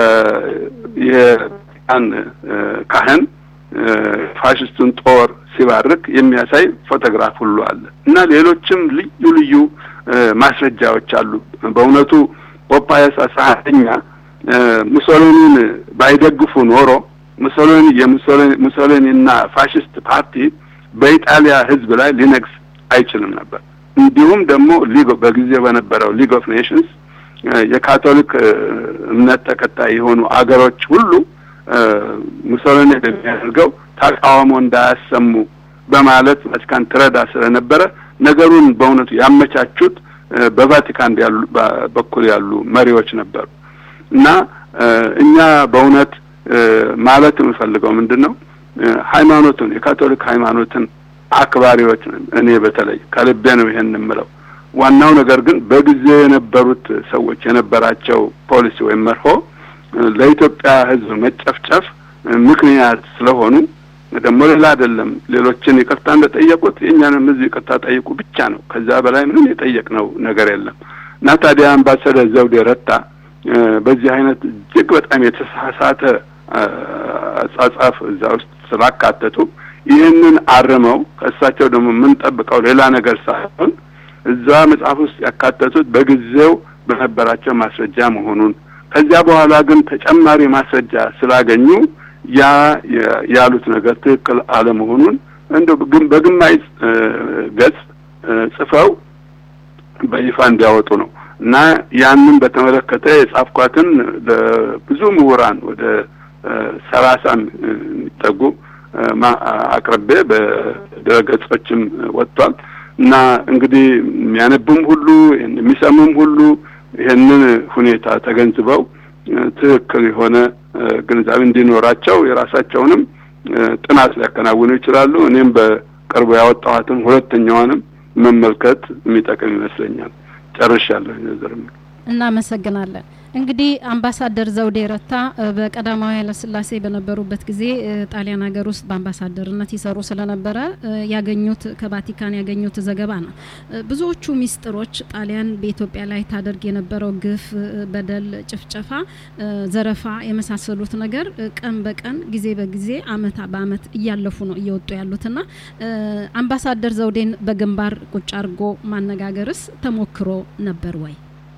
የአን ካህን ፋሽስቱን ጦር ሲባ እንደሚባርክ የሚያሳይ ፎቶግራፍ ሁሉ አለ እና ሌሎችም ልዩ ልዩ ማስረጃዎች አሉ። በእውነቱ ፖፓያስ አሳኛ ሙሶሊኒን ባይደግፉ ኖሮ ሙሶሊኒ የሙሶሊኒ ሙሶሊኒና ፋሺስት ፓርቲ በኢጣሊያ ህዝብ ላይ ሊነግስ አይችልም ነበር። እንዲሁም ደግሞ ሊግ በጊዜው በነበረው ሊግ ኦፍ ኔሽንስ የካቶሊክ እምነት ተከታይ የሆኑ አገሮች ሁሉ ሙሶሊኒ የሚያደርገው ተቃውሞ እንዳያሰሙ በማለት ቫቲካን ትረዳ ስለነበረ ነገሩን በእውነቱ ያመቻቹት በቫቲካን ያሉ በኩል ያሉ መሪዎች ነበሩ እና እኛ በእውነት ማለት የምፈልገው ምንድነው ሃይማኖቱን የካቶሊክ ሃይማኖትን አክባሪዎች እኔ በተለይ ከልቤ ነው ይሄን የምለው። ዋናው ነገር ግን በጊዜው የነበሩት ሰዎች የነበራቸው ፖሊሲ ወይም መርሆ ለኢትዮጵያ ህዝብ መጨፍጨፍ ምክንያት ስለሆኑ ደግሞ ሌላ አይደለም። ሌሎችን ይቅርታ እንደጠየቁት የኛንም ህዝብ ይቅርታ ጠይቁ ብቻ ነው። ከዛ በላይ ምንም የጠየቅነው ነገር የለም እና ታዲያ አምባሳደር ዘውዴ ረታ በዚህ አይነት እጅግ በጣም የተሳሳተ አጻጻፍ እዛ ውስጥ ስላካተቱ ይህንን አርመው ከእሳቸው ደግሞ ምን ጠብቀው ሌላ ነገር ሳይሆን እዛ መጽሐፍ ውስጥ ያካተቱት በጊዜው በነበራቸው ማስረጃ መሆኑን ከዚያ በኋላ ግን ተጨማሪ ማስረጃ ስላገኙ ያ ያሉት ነገር ትክክል አለመሆኑን እንደው ግን በግማይ ገጽ ጽፈው በይፋ እንዲያወጡ ነው እና ያንን በተመለከተ የጻፍኳትን ለብዙ ምሁራን ወደ ሰላሳ የሚጠጉ አቅርቤ በድረገጾችም ወጥቷል እና እንግዲህ የሚያነቡም ሁሉ የሚሰሙም ሁሉ ይሄንን ሁኔታ ተገንዝበው ትክክል የሆነ ግንዛቤ እንዲኖራቸው የራሳቸውንም ጥናት ሊያከናውኑ ይችላሉ። እኔም በቅርቡ ያወጣኋትን ሁለተኛዋንም መመልከት የሚጠቅም ይመስለኛል። ጨርሻለሁ። ነዘርም እናመሰግናለን። እንግዲህ አምባሳደር ዘውዴ ረታ በቀዳማዊ ኃይለ ሥላሴ በነበሩበት ጊዜ ጣሊያን ሀገር ውስጥ በአምባሳደርነት ይሰሩ ስለነበረ ያገኙት ከቫቲካን ያገኙት ዘገባ ነው። ብዙዎቹ ሚስጥሮች ጣሊያን በኢትዮጵያ ላይ ታደርግ የነበረው ግፍ፣ በደል፣ ጭፍጨፋ፣ ዘረፋ የመሳሰሉት ነገር ቀን በቀን ጊዜ በጊዜ አመት በአመት እያለፉ ነው እየወጡ ያሉትና አምባሳደር ዘውዴን በግንባር ቁጭ አርጎ ማነጋገርስ ተሞክሮ ነበር ወይ?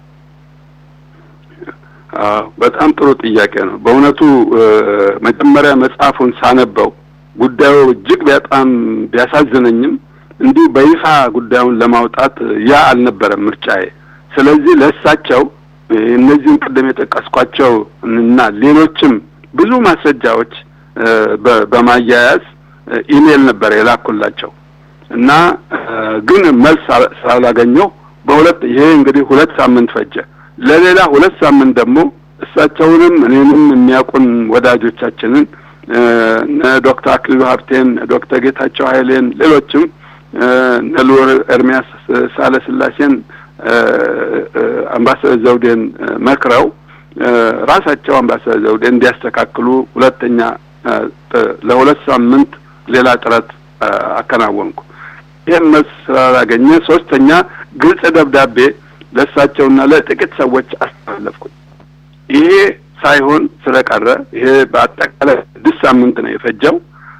በጣም ጥሩ ጥያቄ ነው። በእውነቱ መጀመሪያ መጽሐፉን ሳነበው ጉዳዩ እጅግ በጣም ቢያሳዝነኝም እንዲሁ በይፋ ጉዳዩን ለማውጣት ያ አልነበረም ምርጫዬ። ስለዚህ ለሳቸው እነዚህን ቀደም የጠቀስኳቸው እና ሌሎችም ብዙ ማስረጃዎች በማያያዝ ኢሜል ነበር የላኩላቸው እና ግን መልስ ስላላገኘው በሁለት ይሄ እንግዲህ ሁለት ሳምንት ፈጀ። ለሌላ ሁለት ሳምንት ደግሞ እሳቸውንም እኔንም የሚያቆን ወዳጆቻችንን ዶክተር አክሊሉ ሀብቴን፣ ዶክተር ጌታቸው ኃይሌን፣ ሌሎችም ነልወር ኤርሚያስ ሳለስላሴን አምባሳደር ዘውዴን መክረው ራሳቸው አምባሳደር ዘውዴ እንዲያስተካክሉ ሁለተኛ ለሁለት ሳምንት ሌላ ጥረት አከናወንኩ። ይሄን መልስ ስላላገኘ ሶስተኛ ግልጽ ደብዳቤ ለሳቸውና ለጥቂት ሰዎች አስተላለፍኩ። ይሄ ሳይሆን ስለቀረ ይሄ በአጠቃላይ ስድስት ሳምንት ነው የፈጀው።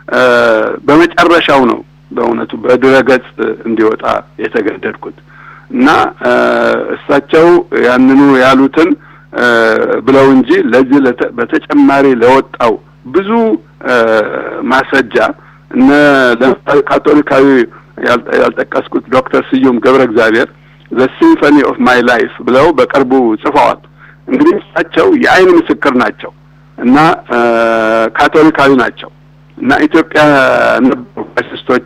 በመጨረሻው ነው በእውነቱ በድረገጽ እንዲወጣ የተገደድኩት እና እሳቸው ያንኑ ያሉትን ብለው እንጂ ለዚህ በተጨማሪ ለወጣው ብዙ ማስረጃ እነ ለካቶሊካዊ ያልጠቀስኩት ዶክተር ስዩም ገብረ እግዚአብሔር the symphony of my life ብለው በቅርቡ ጽፈዋል። እንግዲህ እሳቸው የአይን ምስክር ናቸው እና ካቶሊካዊ ናቸው እና ኢትዮጵያ ፋሽስቶች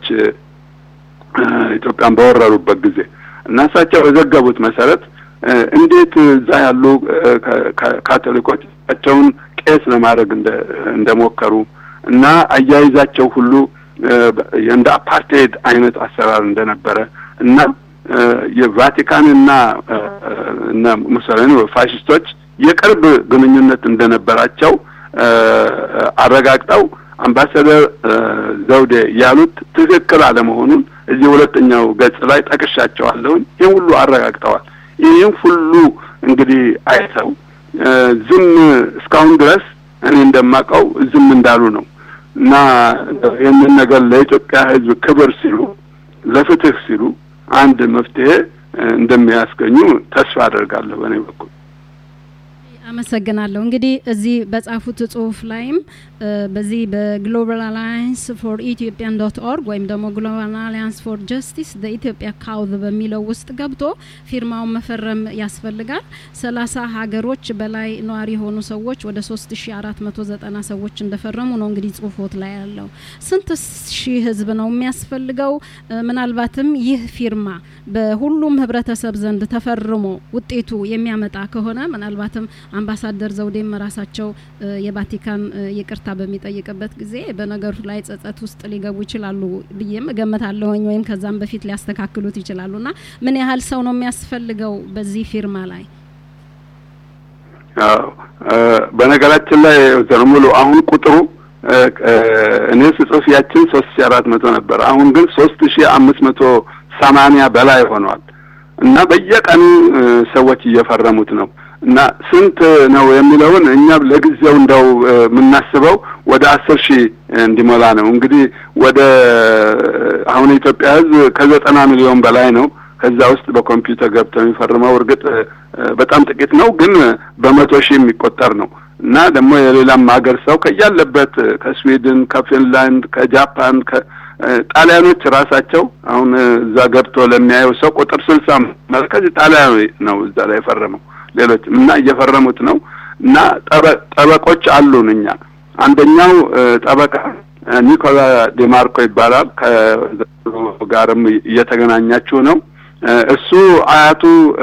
ኢትዮጵያን በወረሩበት ጊዜ እና እሳቸው በዘገቡት መሰረት እንዴት እዛ ያሉ ካቶሊኮች እሳቸውን ቄስ ለማድረግ እንደሞከሩ እና አያይዛቸው ሁሉ እንደ አፓርቴድ አይነት አሰራር እንደነበረ እና የቫቲካን እና እና ሙሶሊኒ ፋሺስቶች የቅርብ ግንኙነት እንደነበራቸው አረጋግጠው አምባሳደር ዘውዴ ያሉት ትክክል አለመሆኑን እዚህ ሁለተኛው ገጽ ላይ ጠቅሻቸዋለሁ። ይሄን ሁሉ አረጋግጠዋል። ይሄን ሁሉ እንግዲህ አይተው ዝም እስካሁን ድረስ እኔ እንደማቀው ዝም እንዳሉ ነው። እና ይህንን ነገር ለኢትዮጵያ ሕዝብ ክብር ሲሉ ለፍትህ ሲሉ አንድ መፍትሄ እንደሚያስገኙ ተስፋ አደርጋለሁ በእኔ በኩል። አመሰግናለሁ። እንግዲህ እዚህ በጻፉት ጽሁፍ ላይም በዚህ በግሎባል አላያንስ ፎር ኢትዮጵያን ዶት ኦርግ ወይም ደግሞ ግሎባል አላያንስ ፎር ጀስቲስ በኢትዮጵያ ካውዝ በሚለው ውስጥ ገብቶ ፊርማውን መፈረም ያስፈልጋል። ሰላሳ ሀገሮች በላይ ነዋሪ የሆኑ ሰዎች ወደ ሶስት ሺህ አራት መቶ ዘጠና ሰዎች እንደፈረሙ ነው እንግዲህ ጽሁፎት ላይ ያለው። ስንት ሺህ ህዝብ ነው የሚያስፈልገው? ምናልባትም ይህ ፊርማ በሁሉም ህብረተሰብ ዘንድ ተፈርሞ ውጤቱ የሚያመጣ ከሆነ ምናልባትም አምባሳደር ዘውዴም ራሳቸው የቫቲካን ይቅርታ በሚጠይቅበት ጊዜ በነገሩ ላይ ጸጸት ውስጥ ሊገቡ ይችላሉ ብዬም ገመታለሁ ወይም ከዛም በፊት ሊያስተካክሉት ይችላሉና ምን ያህል ሰው ነው የሚያስፈልገው በዚህ ፊርማ ላይ? አዎ በነገራችን ላይ ዘርሙሉ አሁን ቁጥሩ እኔ ጽሁፍ ያችን ሶስት ሺህ አራት መቶ ነበር። አሁን ግን ሶስት ሺህ አምስት መቶ ሰማንያ በላይ ሆኗል እና በየቀኑ ሰዎች እየፈረሙት ነው። እና ስንት ነው የሚለውን እኛ ለጊዜው እንደው ምናስበው ወደ አስር ሺህ እንዲሞላ ነው። እንግዲህ ወደ አሁን ኢትዮጵያ ህዝብ ከዘጠና ሚሊዮን በላይ ነው። ከዛ ውስጥ በኮምፒውተር ገብተው የሚፈርመው እርግጥ በጣም ጥቂት ነው፣ ግን በመቶ ሺህ የሚቆጠር ነው። እና ደግሞ የሌላም ሀገር ሰው ከያለበት ከስዊድን፣ ከፊንላንድ፣ ከጃፓን፣ ከጣሊያኖች ራሳቸው አሁን እዛ ገብቶ ለሚያየው ሰው ቁጥር ስልሳ መልከዝ ጣሊያዊ ነው እዛ ላይ ፈረመው። ሌሎች እና እየፈረሙት ነው። እና ጠበቆች አሉን እኛ። አንደኛው ጠበቃ ኒኮላ ዲማርኮ ይባላል። ከጋርም እየተገናኛችሁ ነው። እሱ አያቱ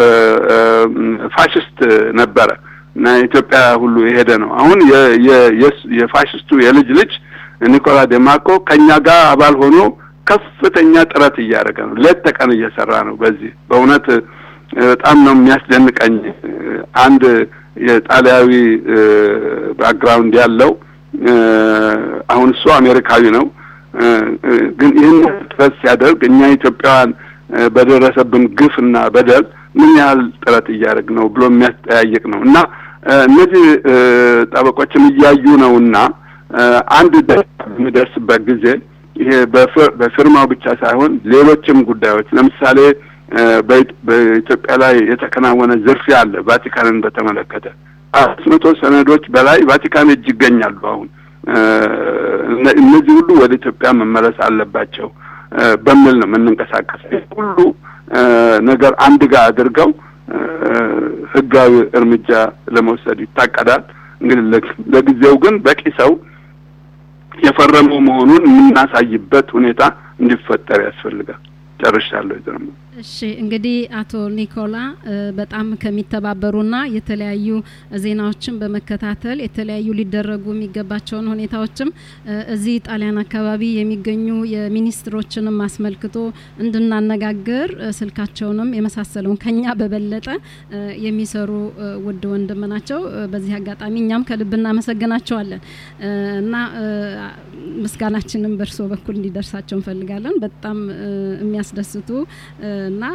ፋሽስት ነበረ እና ኢትዮጵያ ሁሉ የሄደ ነው። አሁን የፋሽስቱ የልጅ ልጅ ኒኮላ ዲማርኮ ከኛ ጋር አባል ሆኖ ከፍተኛ ጥረት እያደረገ ነው። ሌት ተቀን እየሰራ ነው። በዚህ በእውነት በጣም ነው የሚያስደንቀኝ። አንድ የጣሊያዊ ባክግራውንድ ያለው አሁን እሱ አሜሪካዊ ነው፣ ግን ይህን ጥረት ሲያደርግ እኛ ኢትዮጵያውያን በደረሰብን ግፍና በደል ምን ያህል ጥረት እያደረግ ነው ብሎ የሚያስጠያይቅ ነው። እና እነዚህ ጠበቆችን እያዩ ነውና አንድ የሚደርስበት ጊዜ ይሄ በፊርማው ብቻ ሳይሆን ሌሎችም ጉዳዮች ለምሳሌ በኢትዮጵያ ላይ የተከናወነ ዝርፊያ አለ። ቫቲካንን በተመለከተ አራት መቶ ሰነዶች በላይ ቫቲካን እጅ ይገኛሉ። አሁን እነዚህ ሁሉ ወደ ኢትዮጵያ መመለስ አለባቸው በሚል ነው የምንንቀሳቀሰው። ሁሉ ነገር አንድ ጋር አድርገው ህጋዊ እርምጃ ለመውሰድ ይታቀዳል። እንግዲህ ለጊዜው ግን በቂ ሰው የፈረመው መሆኑን የምናሳይበት ሁኔታ እንዲፈጠር ያስፈልጋል። ጨርሻለሁ ዘርሙ። እሺ እንግዲህ አቶ ኒኮላ በጣም ከሚተባበሩና የተለያዩ ዜናዎችን በመከታተል የተለያዩ ሊደረጉ የሚገባቸውን ሁኔታዎችም እዚህ ጣሊያን አካባቢ የሚገኙ የሚኒስትሮችንም አስመልክቶ እንድናነጋገር ስልካቸውንም የመሳሰለውን ከኛ በበለጠ የሚሰሩ ውድ ወንድም ናቸው። በዚህ አጋጣሚ እኛም ከልብ እናመሰግናቸዋለን እና ምስጋናችንን በርሶ በኩል እንዲደርሳቸው እንፈልጋለን። በጣም የሚያስደስቱ እና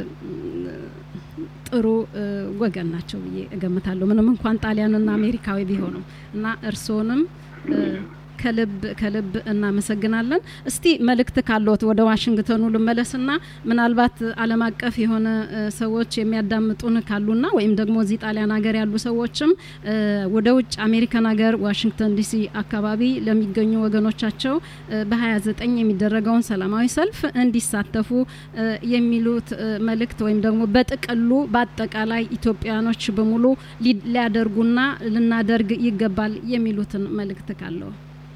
ጥሩ ወገን ናቸው ብዬ እገምታለሁ። ምንም እንኳን ጣሊያንና አሜሪካዊ ቢሆኑ እና እርሶንም ከልብ ከልብ እናመሰግናለን። እስቲ መልእክት ካለዎት ወደ ዋሽንግተኑ ልመለስና ምናልባት ዓለም አቀፍ የሆነ ሰዎች የሚያዳምጡን ካሉና ወይም ደግሞ እዚህ ጣሊያን ሀገር ያሉ ሰዎችም ወደ ውጭ አሜሪካን ሀገር ዋሽንግተን ዲሲ አካባቢ ለሚገኙ ወገኖቻቸው በ29 የሚደረገውን ሰላማዊ ሰልፍ እንዲሳተፉ የሚሉት መልእክት ወይም ደግሞ በጥቅሉ በአጠቃላይ ኢትዮጵያኖች በሙሉ ሊያደርጉና ልናደርግ ይገባል የሚሉትን መልእክት ካለው?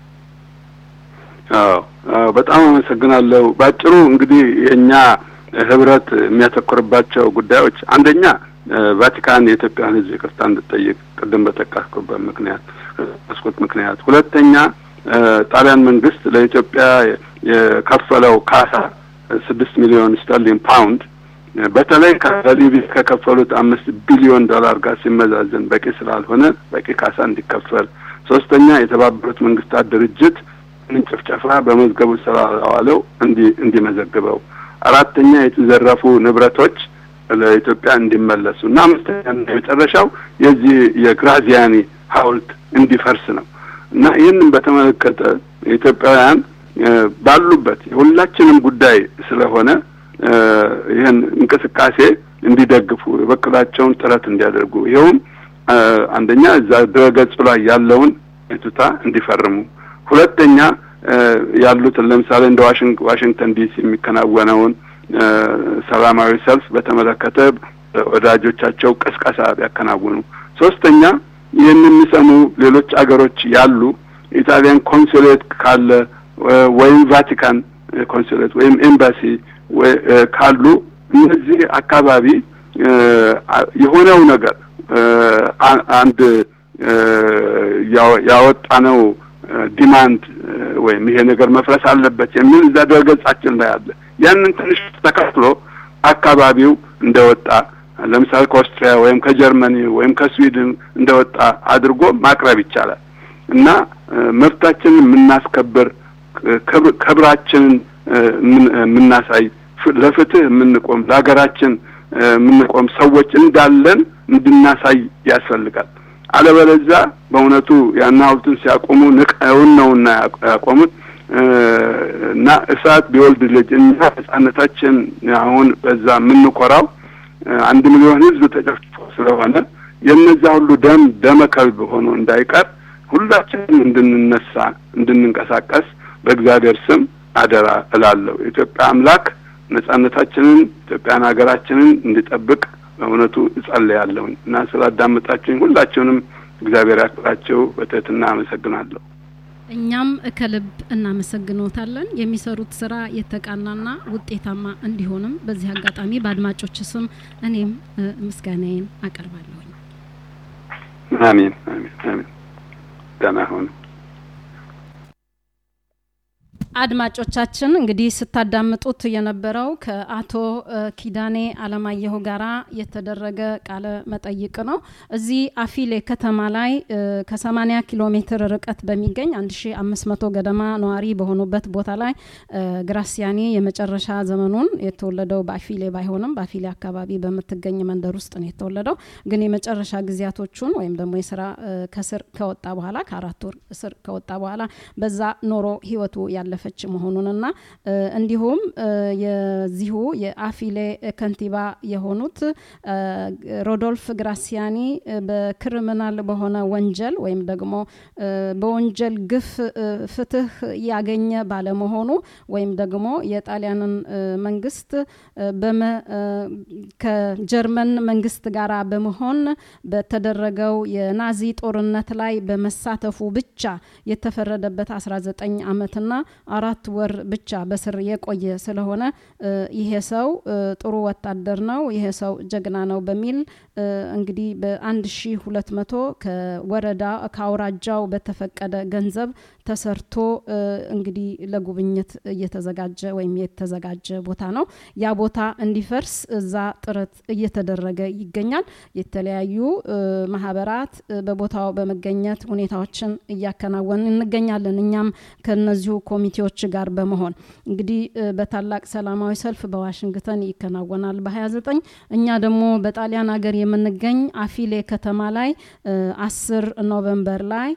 አዎ በጣም አመሰግናለሁ። ባጭሩ እንግዲህ የኛ ህብረት የሚያተኩርባቸው ጉዳዮች አንደኛ ቫቲካን የኢትዮጵያን ህዝብ ይቅርታ እንድትጠይቅ ቅድም በተካከሉበት ምክንያት አስቆጥ ምክንያት፣ ሁለተኛ ጣሊያን መንግስት ለኢትዮጵያ የከፈለው ካሳ ስድስት ሚሊዮን ስተርሊንግ ፓውንድ በተለይ ከሊቢያ ከከፈሉት አምስት ቢሊዮን ዶላር ጋር ሲመዛዘን በቂ ስላልሆነ በቂ ካሳ እንዲከፈል፣ ሶስተኛ የተባበሩት መንግስታት ድርጅት ጭፍጨፋ በመዝገቡ ስላዋለው እንዲ እንዲመዘግበው፣ አራተኛ የተዘረፉ ንብረቶች ለኢትዮጵያ እንዲመለሱ እና አምስተኛ የመጨረሻው የዚህ የግራዚያኒ ሐውልት እንዲፈርስ ነው። እና ይህንን በተመለከተ ኢትዮጵያውያን ባሉበት ሁላችንም ጉዳይ ስለሆነ ይሄን እንቅስቃሴ እንዲደግፉ በበኩላቸውን ጥረት እንዲያደርጉ ይሄውም አንደኛ እዛ ድረገጽ ላይ ያለውን እቱታ እንዲፈርሙ ሁለተኛ ያሉት ለምሳሌ እንደ ዋሽንግተን ዲሲ የሚከናወነውን ሰላማዊ ሰልፍ በተመለከተ ወዳጆቻቸው ቀስቀሳ ያከናውኑ ሶስተኛ ይህንን የሚሰሙ ሌሎች አገሮች ያሉ ኢጣሊያን ኮንሱሌት ካለ ወይም ቫቲካን ኮንሱሌት ወይም ኤምባሲ ካሉ እነዚህ አካባቢ የሆነው ነገር አንድ ያወጣነው ዲማንድ ወይም ይሄ ነገር መፍረስ አለበት የሚል እዛ ድረገጻችን ላይ አለ ያንን ትንሽ ተከትሎ አካባቢው እንደወጣ ለምሳሌ ከኦስትሪያ ወይም ከጀርመኒ ወይም ከስዊድን እንደወጣ አድርጎ ማቅረብ ይቻላል እና መብታችንን የምናስከብር ክብራችንን የምናሳይ ለፍትህ የምንቆም ለሀገራችን የምንቆም ሰዎች እንዳለን እንድናሳይ ያስፈልጋል አለበለዚያ በእውነቱ ያናውትን ሲያቆሙ ንቀውን ነውና ያቆሙት እና እሳት ቢወልድ ልጅ እና ህፃነታችን አሁን በዛ ምንቆራው አንድ ሚሊዮን ህዝብ ተጨፍጭፎ ስለሆነ የነዛ ሁሉ ደም ደመከልብ ሆኖ እንዳይቀር ሁላችንም እንድንነሳ እንድንንቀሳቀስ በእግዚአብሔር ስም አደራ እላለሁ ኢትዮጵያ አምላክ ነጻነታችንን ኢትዮጵያን ሀገራችንን እንዲጠብቅ በእውነቱ እጸልያለሁ እና ስላዳመጣችሁኝ ሁላችሁንም እግዚአብሔር ያክብራችሁ በትህትና አመሰግናለሁ እኛም ከልብ እናመሰግኖታለን የሚሰሩት ስራ የተቃናና ውጤታማ እንዲሆንም በዚህ አጋጣሚ በአድማጮች ስም እኔም ምስጋናዬን አቀርባለሁ አሜን አሜን አሜን ደህና ሁኑ አድማጮቻችን እንግዲህ ስታዳምጡት የነበረው ከአቶ ኪዳኔ አለማየሁ ጋራ የተደረገ ቃለ መጠይቅ ነው እዚህ አፊሌ ከተማ ላይ ከ80 ኪሎ ሜትር ርቀት በሚገኝ አንድ ሺህ አምስት መቶ ገደማ ነዋሪ በሆኑበት ቦታ ላይ ግራሲያኒ የመጨረሻ ዘመኑን የተወለደው በአፊሌ ባይሆንም በአፊሌ አካባቢ በመትገኝ መንደር ውስጥ ነው የተወለደው ግን የመጨረሻ ጊዜያቶቹን ወይም ደግሞ የሥራ ከስር ከወጣ በኋላ ከአራት ወር ስር ከወጣ በኋላ በዛ ኖሮ ህይወቱ ያለ ፈች መሆኑንና እንዲሁም የዚሁ የአፊሌ ከንቲባ የሆኑት ሮዶልፍ ግራሲያኒ በክሪሚናል በሆነ ወንጀል ወይም ደግሞ በወንጀል ግፍ ፍትህ ያገኘ ባለመሆኑ ወይም ደግሞ የጣሊያንን መንግስት በመ ከጀርመን መንግስት ጋራ በመሆን በተደረገው የናዚ ጦርነት ላይ በመሳተፉ ብቻ የተፈረደበት አስራ ዘጠኝ አመትና አራት ወር ብቻ በስር የቆየ ስለሆነ ይሄ ሰው ጥሩ ወታደር ነው ይሄ ሰው ጀግና ነው በሚል እንግዲህ በ1200 ከወረዳ ካውራጃው በተፈቀደ ገንዘብ ተሰርቶ እንግዲህ ለጉብኝት እየተዘጋጀ ወይም የተዘጋጀ ቦታ ነው ያ ቦታ እንዲፈርስ እዛ ጥረት እየተደረገ ይገኛል የተለያዩ ማህበራት በቦታው በመገኘት ሁኔታዎችን እያከናወን እንገኛለን እኛም ከነዚሁ ኮሚቴዎች ጋር በመሆን እንግዲህ በታላቅ ሰላማዊ ሰልፍ በዋሽንግተን ይከናወናል በ29 እኛ ደግሞ በጣሊያን ሀገር የምንገኝ አፊሌ ከተማ ላይ አስር ኖቬምበር ላይ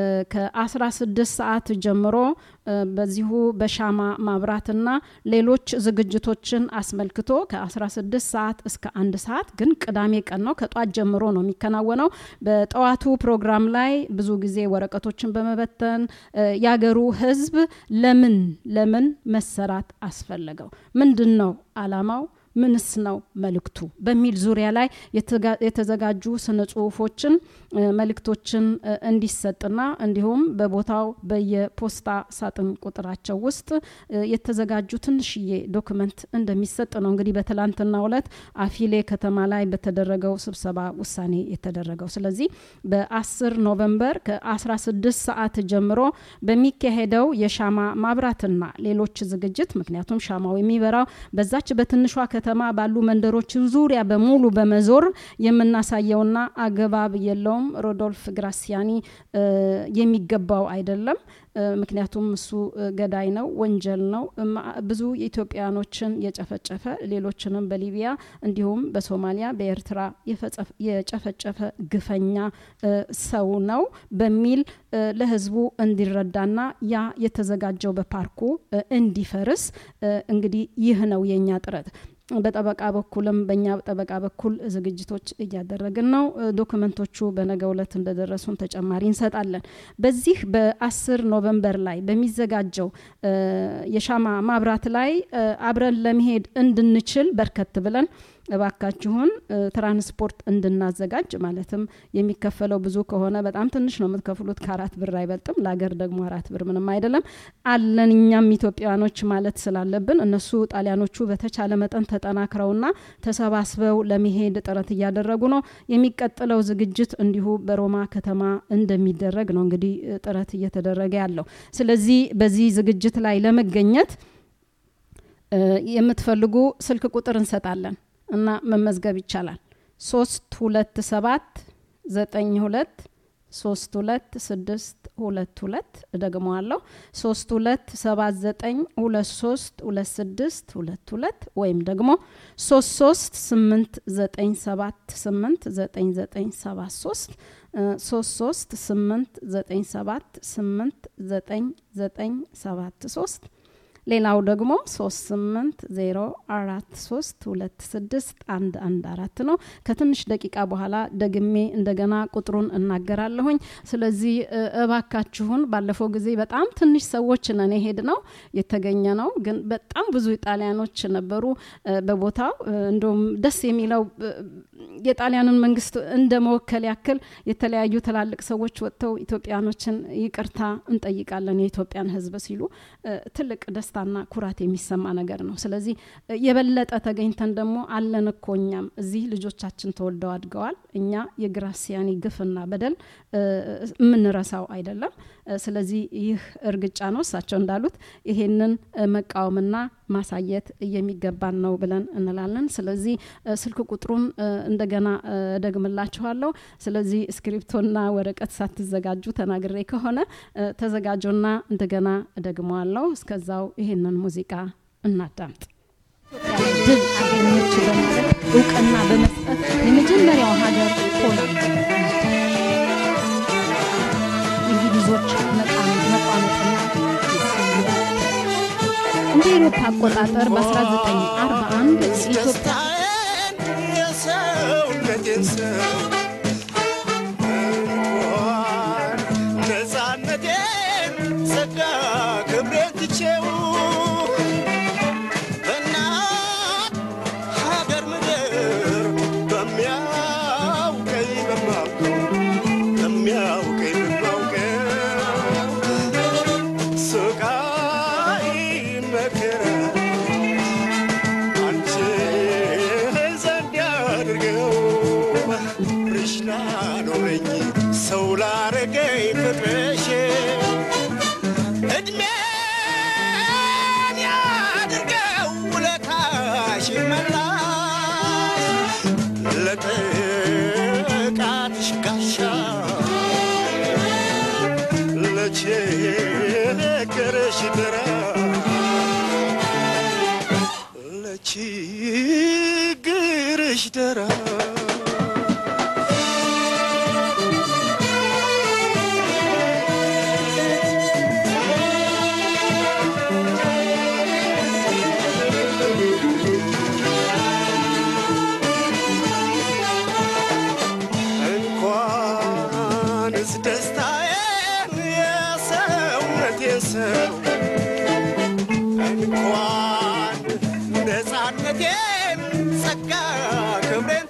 ከ16 ሰዓት ጀምሮ በዚሁ በሻማ ማብራትና ሌሎች ዝግጅቶችን አስመልክቶ ከ16 ሰዓት እስከ አንድ ሰዓት ግን ቅዳሜ ቀን ነው ከጧት ጀምሮ ነው የሚከናወነው በጠዋቱ ፕሮግራም ላይ ብዙ ጊዜ ወረቀቶችን በመበተን ያገሩ ህዝብ ለምን ለምን መሰራት አስፈልገው ምንድነው አላማው ምንስ ነው መልክቱ በሚል ዙሪያ ላይ የተዘጋጁ ስነ ጽሁፎችን መልክቶችን እንዲሰጥና እንዲሁም በቦታው በየፖስታ ሳጥን ቁጥራቸው ውስጥ የተዘጋጁ ትንሽዬ ዶክመንት እንደሚሰጥ ነው እንግዲህ በትላንትናው ዕለት አፊሌ ከተማ ላይ በተደረገው ስብሰባ ውሳኔ የተደረገው ስለዚህ በ10 ኖቬምበር ከ16 ሰዓት ጀምሮ በሚካሄደው የሻማ ማብራትና ሌሎች ዝግጅት ምክንያቱም ሻማው የሚበራው በዛች በትንሿ ከተማ ባሉ መንደሮች ዙሪያ በሙሉ በመዞር የምናሳየውና አገባብ የለውም እንደውም ሮዶልፍ ግራሲያኒ የሚገባው አይደለም ምክንያቱም እሱ ገዳይ ነው ወንጀል ነው ብዙ ኢትዮጵያኖችን የጨፈጨፈ ሌሎችንም በሊቢያ እንዲሁም በሶማሊያ በኤርትራ የጨፈጨፈ ግፈኛ ሰው ነው በሚል ለህዝቡ እንዲረዳና ያ የተዘጋጀው በፓርኩ እንዲፈርስ እንግዲህ ይህ ነው የኛ ጥረት በጠበቃ በኩልም በእኛ ጠበቃ በኩል ዝግጅቶች እያደረግን ነው ዶክመንቶቹ በነገው ዕለት እንደደረሱን ተጨማሪ እንሰጣለን በዚህ በ10 ኖቬምበር ላይ በሚዘጋጀው የሻማ ማብራት ላይ አብረን ለመሄድ እንድንችል በርከት ብለን እባካችሁን ትራንስፖርት እንድናዘጋጅ ማለትም የሚከፈለው ብዙ ከሆነ በጣም ትንሽ ነው የምትከፍሉት ከአራት ብር አይበልጥም ለሀገር ደግሞ አራት ብር ምንም አይደለም አለንኛም ኢትዮጵያኖች ማለት ስላለብን እነሱ ጣሊያኖቹ በተቻለ መጠን ተጠናክረውና ተሰባስበው ለመሄድ ጥረት እያደረጉ ነው የሚቀጥለው ዝግጅት እንዲሁ በሮማ ከተማ እንደሚደረግ ነው እንግዲህ ጥረት እየተደረገ ያለው ስለዚህ በዚህ ዝግጅት ላይ ለመገኘት የምትፈልጉ ስልክ ቁጥር እንሰጣለን እና መመዝገብ ይቻላል ሶስት ሁለት ሰባት ዘጠኝ ሁለት ሶስት ሁለት ስድስት ሁለት ሁለት ደግሞአለሁ ሶስት ሁለት ሰባት ዘጠኝ ሁለት ሶስት ሁለት ስድስት ሁለት ሁለት ወይም ደግሞ ሶስት ሶስት ስምንት ዘጠኝ ሰባት ስምንት ዘጠኝ ዘጠኝ ሰባት ሶስት ሶስት ሶስት ስምንት ዘጠኝ ሰባት ስምንት ዘጠኝ ዘጠኝ ሰባት ሶስት ሌላው ደግሞ ሶስት ስምንት ዜሮ አራት ሶስት ሁለት ስድስት አንድ አንድ አራት ነው ከትንሽ ደቂቃ በኋላ ደግሜ እንደገና ቁጥሩን እናገራለሁኝ ስለዚህ እባካችሁን ባለፈው ጊዜ በጣም ትንሽ ሰዎች ነን ሄድነው የተገኘ ነው ግን በጣም ብዙ ጣሊያኖች ነበሩ በቦታው እንደውም ደስ የሚለው የጣሊያንን መንግስት እንደመወከል ያክል የተለያዩ ተላልቅ ሰዎች ወጥተው ኢትዮጵያኖችን ይቅርታ እንጠይቃለን የኢትዮጵያን ህዝብ ሲሉ ትልቅ ደስታና ኩራት የሚሰማ ነገር ነው ስለዚህ የበለጠ ተገኝተን ደግሞ አለንኮኛም እዚህ ልጆቻችን ተወልደው አድገዋል እኛ የግራሲያኒ ግፍና በደል ምንረሳው አይደለም ስለዚህ ይህ እርግጫ ነው እሳቸው እንዳሉት ይሄንን መቃወምና ማሳየት የሚገባን ነው ብለን እንላለን ስለዚህ ስልክ ቁጥሩን እንደገና ደግምላችኋለሁ ስለዚህ ስክሪፕቶና ወረቀት ሳትዘጋጁ ተናግሬ ከሆነ ተዘጋጁና እንደገና ደግመዋለሁ እስከዛው ይሄንን ሙዚቃ እናዳምጥ ድል አገኘች በማለት እውቅና በመስጠት የመጀመሪያው ሀገር ፖላንድ እንግሊዞች መቃመጥና እንደ አውሮፓ አቆጣጠር በ1941 ኢትዮጵያ የሰው ለጀንሰው ነፃነቴን ሰጋ ክብሬትቼው በእናት ሀገር ምድር በሚያውቀኝ በማውቀው በሚያውቀኝ በማውቀው ስቃይ መከራ አንቺ ዘንድ ያድርገው ርሽና ኖረኝ ሰው ላረገኝ ፍቅርሽ እድሜን ያድርገው ውለታሽ መላሽ ለጥቃትሽ ጋሻ ለችግርሽ ድራ ለችግርሽ ድራ እንኳን ነፃነቴን ጸጋ ክብሬ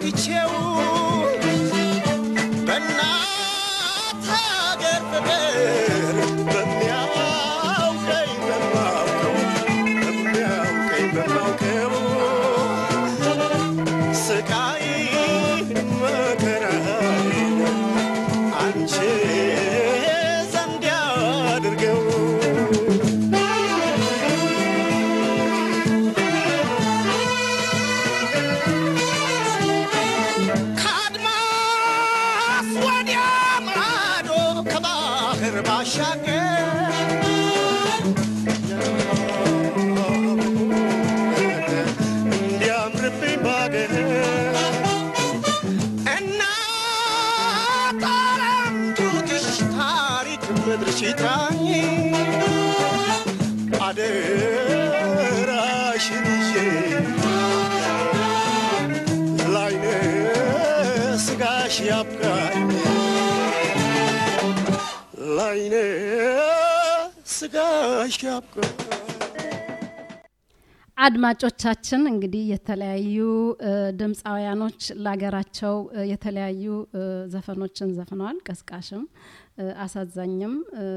አደራሽን ይዤ ላይነ ስጋሽ ያብቃኝ ላይነ ስጋሽ ያብቃኝ አድማጮቻችን እንግዲህ የተለያዩ ድምጻውያኖች ለሀገራቸው የተለያዩ ዘፈኖችን ዘፍነዋል ቀስቃሽም አሳዛኝም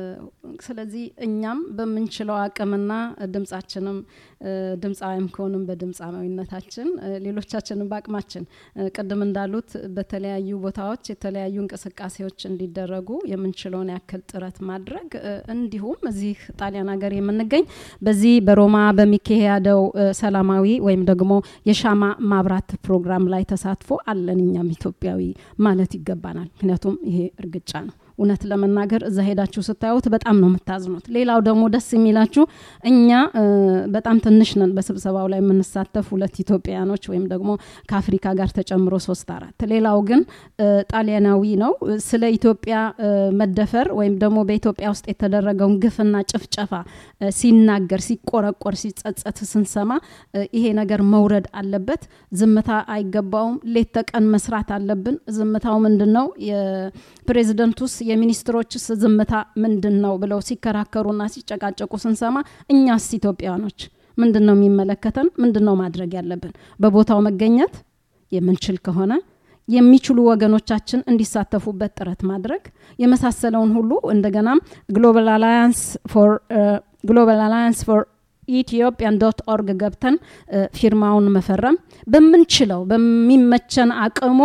ስለዚህ እኛም በመንችለው አቅምና ድምጻችንም ድምጻውያም ከሆነም በድምጻማዊነታችን ሌሎቻችንን በአቅማችን ቀደም እንዳሉት በተለያዩ ቦታዎች የተለያዩ እንቅስቃሴዎች እንዲደረጉ የምንችለውን ያክል ጥረት ማድረግ እንዲሁም እዚህ ጣሊያን ሀገር የምንገኝ በዚህ በሮማ በሚካሄደው ሰላማዊ ወይም ደግሞ የሻማ ማብራት ፕሮግራም ላይ ተሳትፎ አለን እኛም ኢትዮጵያዊ ማለት ይገባናል ምክንያቱም ይሄ እርግጫ ነው እውነት ለመናገር እዛ ሄዳችሁ ስታዩት በጣም ነው የምታዝኑት ሌላው ደግሞ ደስ የሚላችሁ እኛ በጣም ትንሽ ነን በስብሰባው ላይ የምንሳተፍ ሁለት ኢትዮጵያኖች ወይም ደግሞ ከአፍሪካ ጋር ተጨምሮ ሶስት አራት ሌላው ግን ጣሊያናዊ ነው ስለ ኢትዮጵያ መደፈር ወይም ደግሞ በኢትዮጵያ ውስጥ የተደረገውን ግፍና ጭፍጨፋ ሲናገር ሲቆረቆር ሲጸጸት ስንሰማ ይሄ ነገር መውረድ አለበት ዝምታ አይገባውም ሌት ተቀን መስራት አለብን ዝምታው ምንድነው የፕሬዝዳንቱስ የሚኒስትሮችስ ዝምታ ምንድነው ብለው ሲከራከሩና ሲጨቃጨቁ ስንሰማ እኛስ ኢትዮጵያኖች ምንድነው የሚመለከተን ምንድነው ማድረግ ያለብን በቦታው መገኘት የምንችል ከሆነ የሚችሉ ወገኖቻችን እንዲሳተፉበት ጥረት ማድረግ የመሳሰለውን ሁሉ እንደገናም ግሎባል አላያንስ ፎር ግሎባል አላያንስ ፎር ኢትዮጵያን ዶት ኦርግ ገብተን ፊርማውን መፈረም በመንችለው በሚመቸን አቅሙ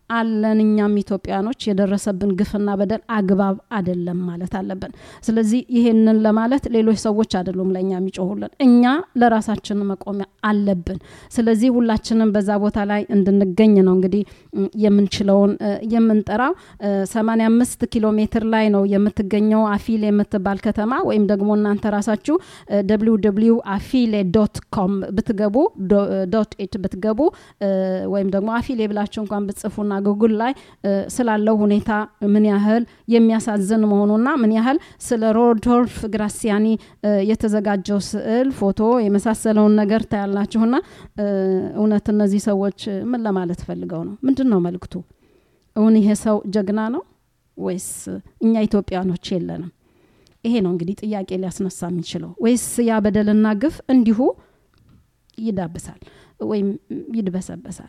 አለንኛም ኢትዮጵያኖች የደረሰብን ግፍና በደል አግባብ አይደለም ማለት አለብን ስለዚህ ይሄንን ለማለት ሌሎች ሰዎች አይደሉም ለኛ የሚጮሁልን እኛ ለራሳችን መቆሚያ አለብን ስለዚህ ሁላችንም በዛ ቦታ ላይ እንድንገኝ ነው እንግዲህ የምንችለውን የምንጠራው ሰማንያ አምስት ኪሎ ሜትር ላይ ነው የምትገኘው አፊሌ የምትባል ከተማ ወይም ደግሞ እናንተ ራሳችሁ ደብሊው ደብሊው አፊሌ ዶት ኮም ብትገቡ .it ብትገቡ ወይም ደግሞ አፊሌ ብላችሁ እንኳን ብትጽፉና ጉግል ላይ ስላለው ሁኔታ ምን ያህል የሚያሳዝን መሆኑና ምን ያህል ስለ ሮዶልፍ ግራሲያኒ የተዘጋጀው ስዕል ፎቶ የመሳሰለውን ነገር ታያላችሁና እውነት እነዚህ ሰዎች ምን ለማለት ፈልገው ነው ምንድነው መልክቱ እውን ይሄ ሰው ጀግና ነው ወይስ እኛ ኢትዮጵያኖች የለንም ይሄ ነው እንግዲህ ጥያቄ ሊያስነሳ የሚችለው ወይስ ያ በደልና ግፍ እንዲሁ ይዳብሳል ወይም ይድበሰበሳል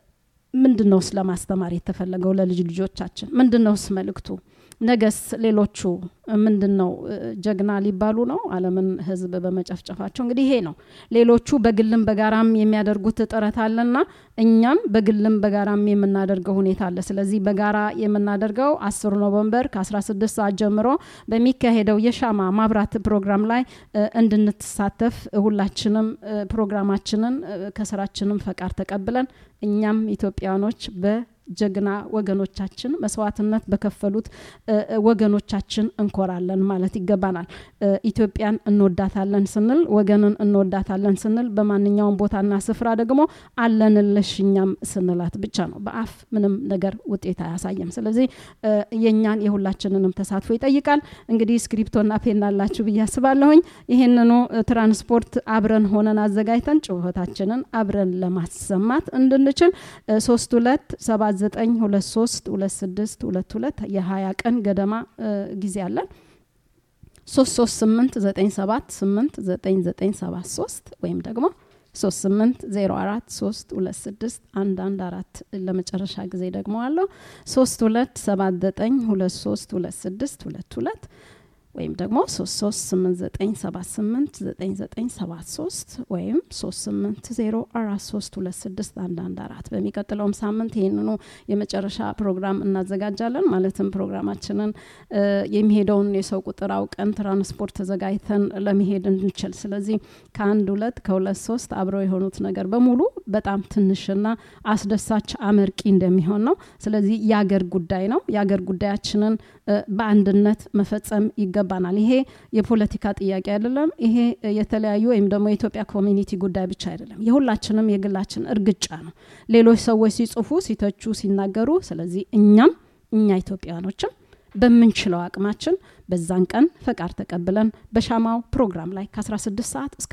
ምንድነው ስለማስተማር የተፈለገው ለልጅ ልጆቻችን ምንድነው መልክቱ ነገስ ሌሎቹ ምንድነው ጀግና ሊባሉ ነው ዓለምን ህዝብ በመጨፍጨፋቸው እንግዲህ ይሄ ነው ሌሎቹ በግልም በጋራም የሚያደርጉት ጥረት አለና እኛም በግልም በጋራም የምናደርገው ሁኔታ አለ ስለዚህ በጋራ የምናደርገው አስር ኖቬምበር ከ16 ሰዓት ጀምሮ በሚካሄደው የሻማ ማብራት ፕሮግራም ላይ እንድንተሳተፍ ሁላችንም ፕሮግራማችንን ከስራችንም ፈቃድ ተቀብለን እኛም ኢትዮጵያኖች በ ጀግና ወገኖቻችን መስዋዕትነት በከፈሉት ወገኖቻችን እንኮራለን ማለት ይገባናል ኢትዮጵያን እንወዳታለን ስንል ወገንን እንወዳታለን ስንል በማንኛውም ቦታና ስፍራ ደግሞ አለንልሽኛም ስንላት ብቻ ነው በአፍ ምንም ነገር ውጤት አያሳየም ስለዚህ የኛን የሁላችንንም ተሳትፎ ይጠይቃል እንግዲህ ስክሪፕቶና ፔን አላችሁ ብያስባለሁኝ ይሄንኑ ትራንስፖርት አብረን ሆነን አዘጋጅተን ጩኸታችንን አብረን ለማሰማት እንድንችል ሶስት ሁለት ሰባት ዘጠኝ ሁለት ሶስት ሁለት ስድስት ሁለት ሁለት የ20 ቀን ገደማ ጊዜ አለን ሶስት ሶስት ስምንት ዘጠኝ ሰባት ስምንት ዘጠኝ ዘጠኝ ሰባት ሶስት ወይም ደግሞ ሶስት ስምንት ዜሮ አራት ሶስት ሁለት ስድስት አንድ አንድ አራት ለመጨረሻ ጊዜ ደግሞ አለው ሶስት ሁለት ሰባት ዘጠኝ ሁለት ሶስት ሁለት ስድስት ሁለት ሁለት ወይም ደግሞ ሶስት ሶስት ስምንት ዘጠኝ ሰባት ስምንት ዘጠኝ ዘጠኝ ሰባት ሶስት ወይም ሶስት ስምንት ዜሮ አራት ሶስት ሁለት ስድስት አንድ አንድ አራት በሚቀጥለውም ሳምንት ይሄንኑ የመጨረሻ ፕሮግራም እናዘጋጃለን ማለትም ፕሮግራማችንን የሚሄደውን የሰው ቁጥር አውቀን ትራንስፖርት ተዘጋጅተን ለመሄድ እንችል ስለዚህ ከአንድ ሁለት ከሁለት ሶስት አብረው የሆኑት ነገር በሙሉ በጣም ትንሽና አስደሳች አመርቂ እንደሚሆን ነው ስለዚህ ያገር ጉዳይ ነው ያገር ጉዳያችንን በአንድነት መፈጸም ይገባናል ይሄ የፖለቲካ ጥያቄ አይደለም ይሄ የተለያዩ ወይም ደግሞ የኢትዮጵያ ኮሚኒቲ ጉዳይ ብቻ አይደለም የሁላችንም የግላችን እርግጫ ነው ሌሎች ሰዎች ሲጽፉ ሲተቹ ሲናገሩ ስለዚህ እኛም እኛ ኢትዮጵያኖችም በመንችለው አቅማችን በዛን ቀን ፈቃድ ተቀብለን በሻማው ፕሮግራም ላይ ከ16 ሰዓት እስከ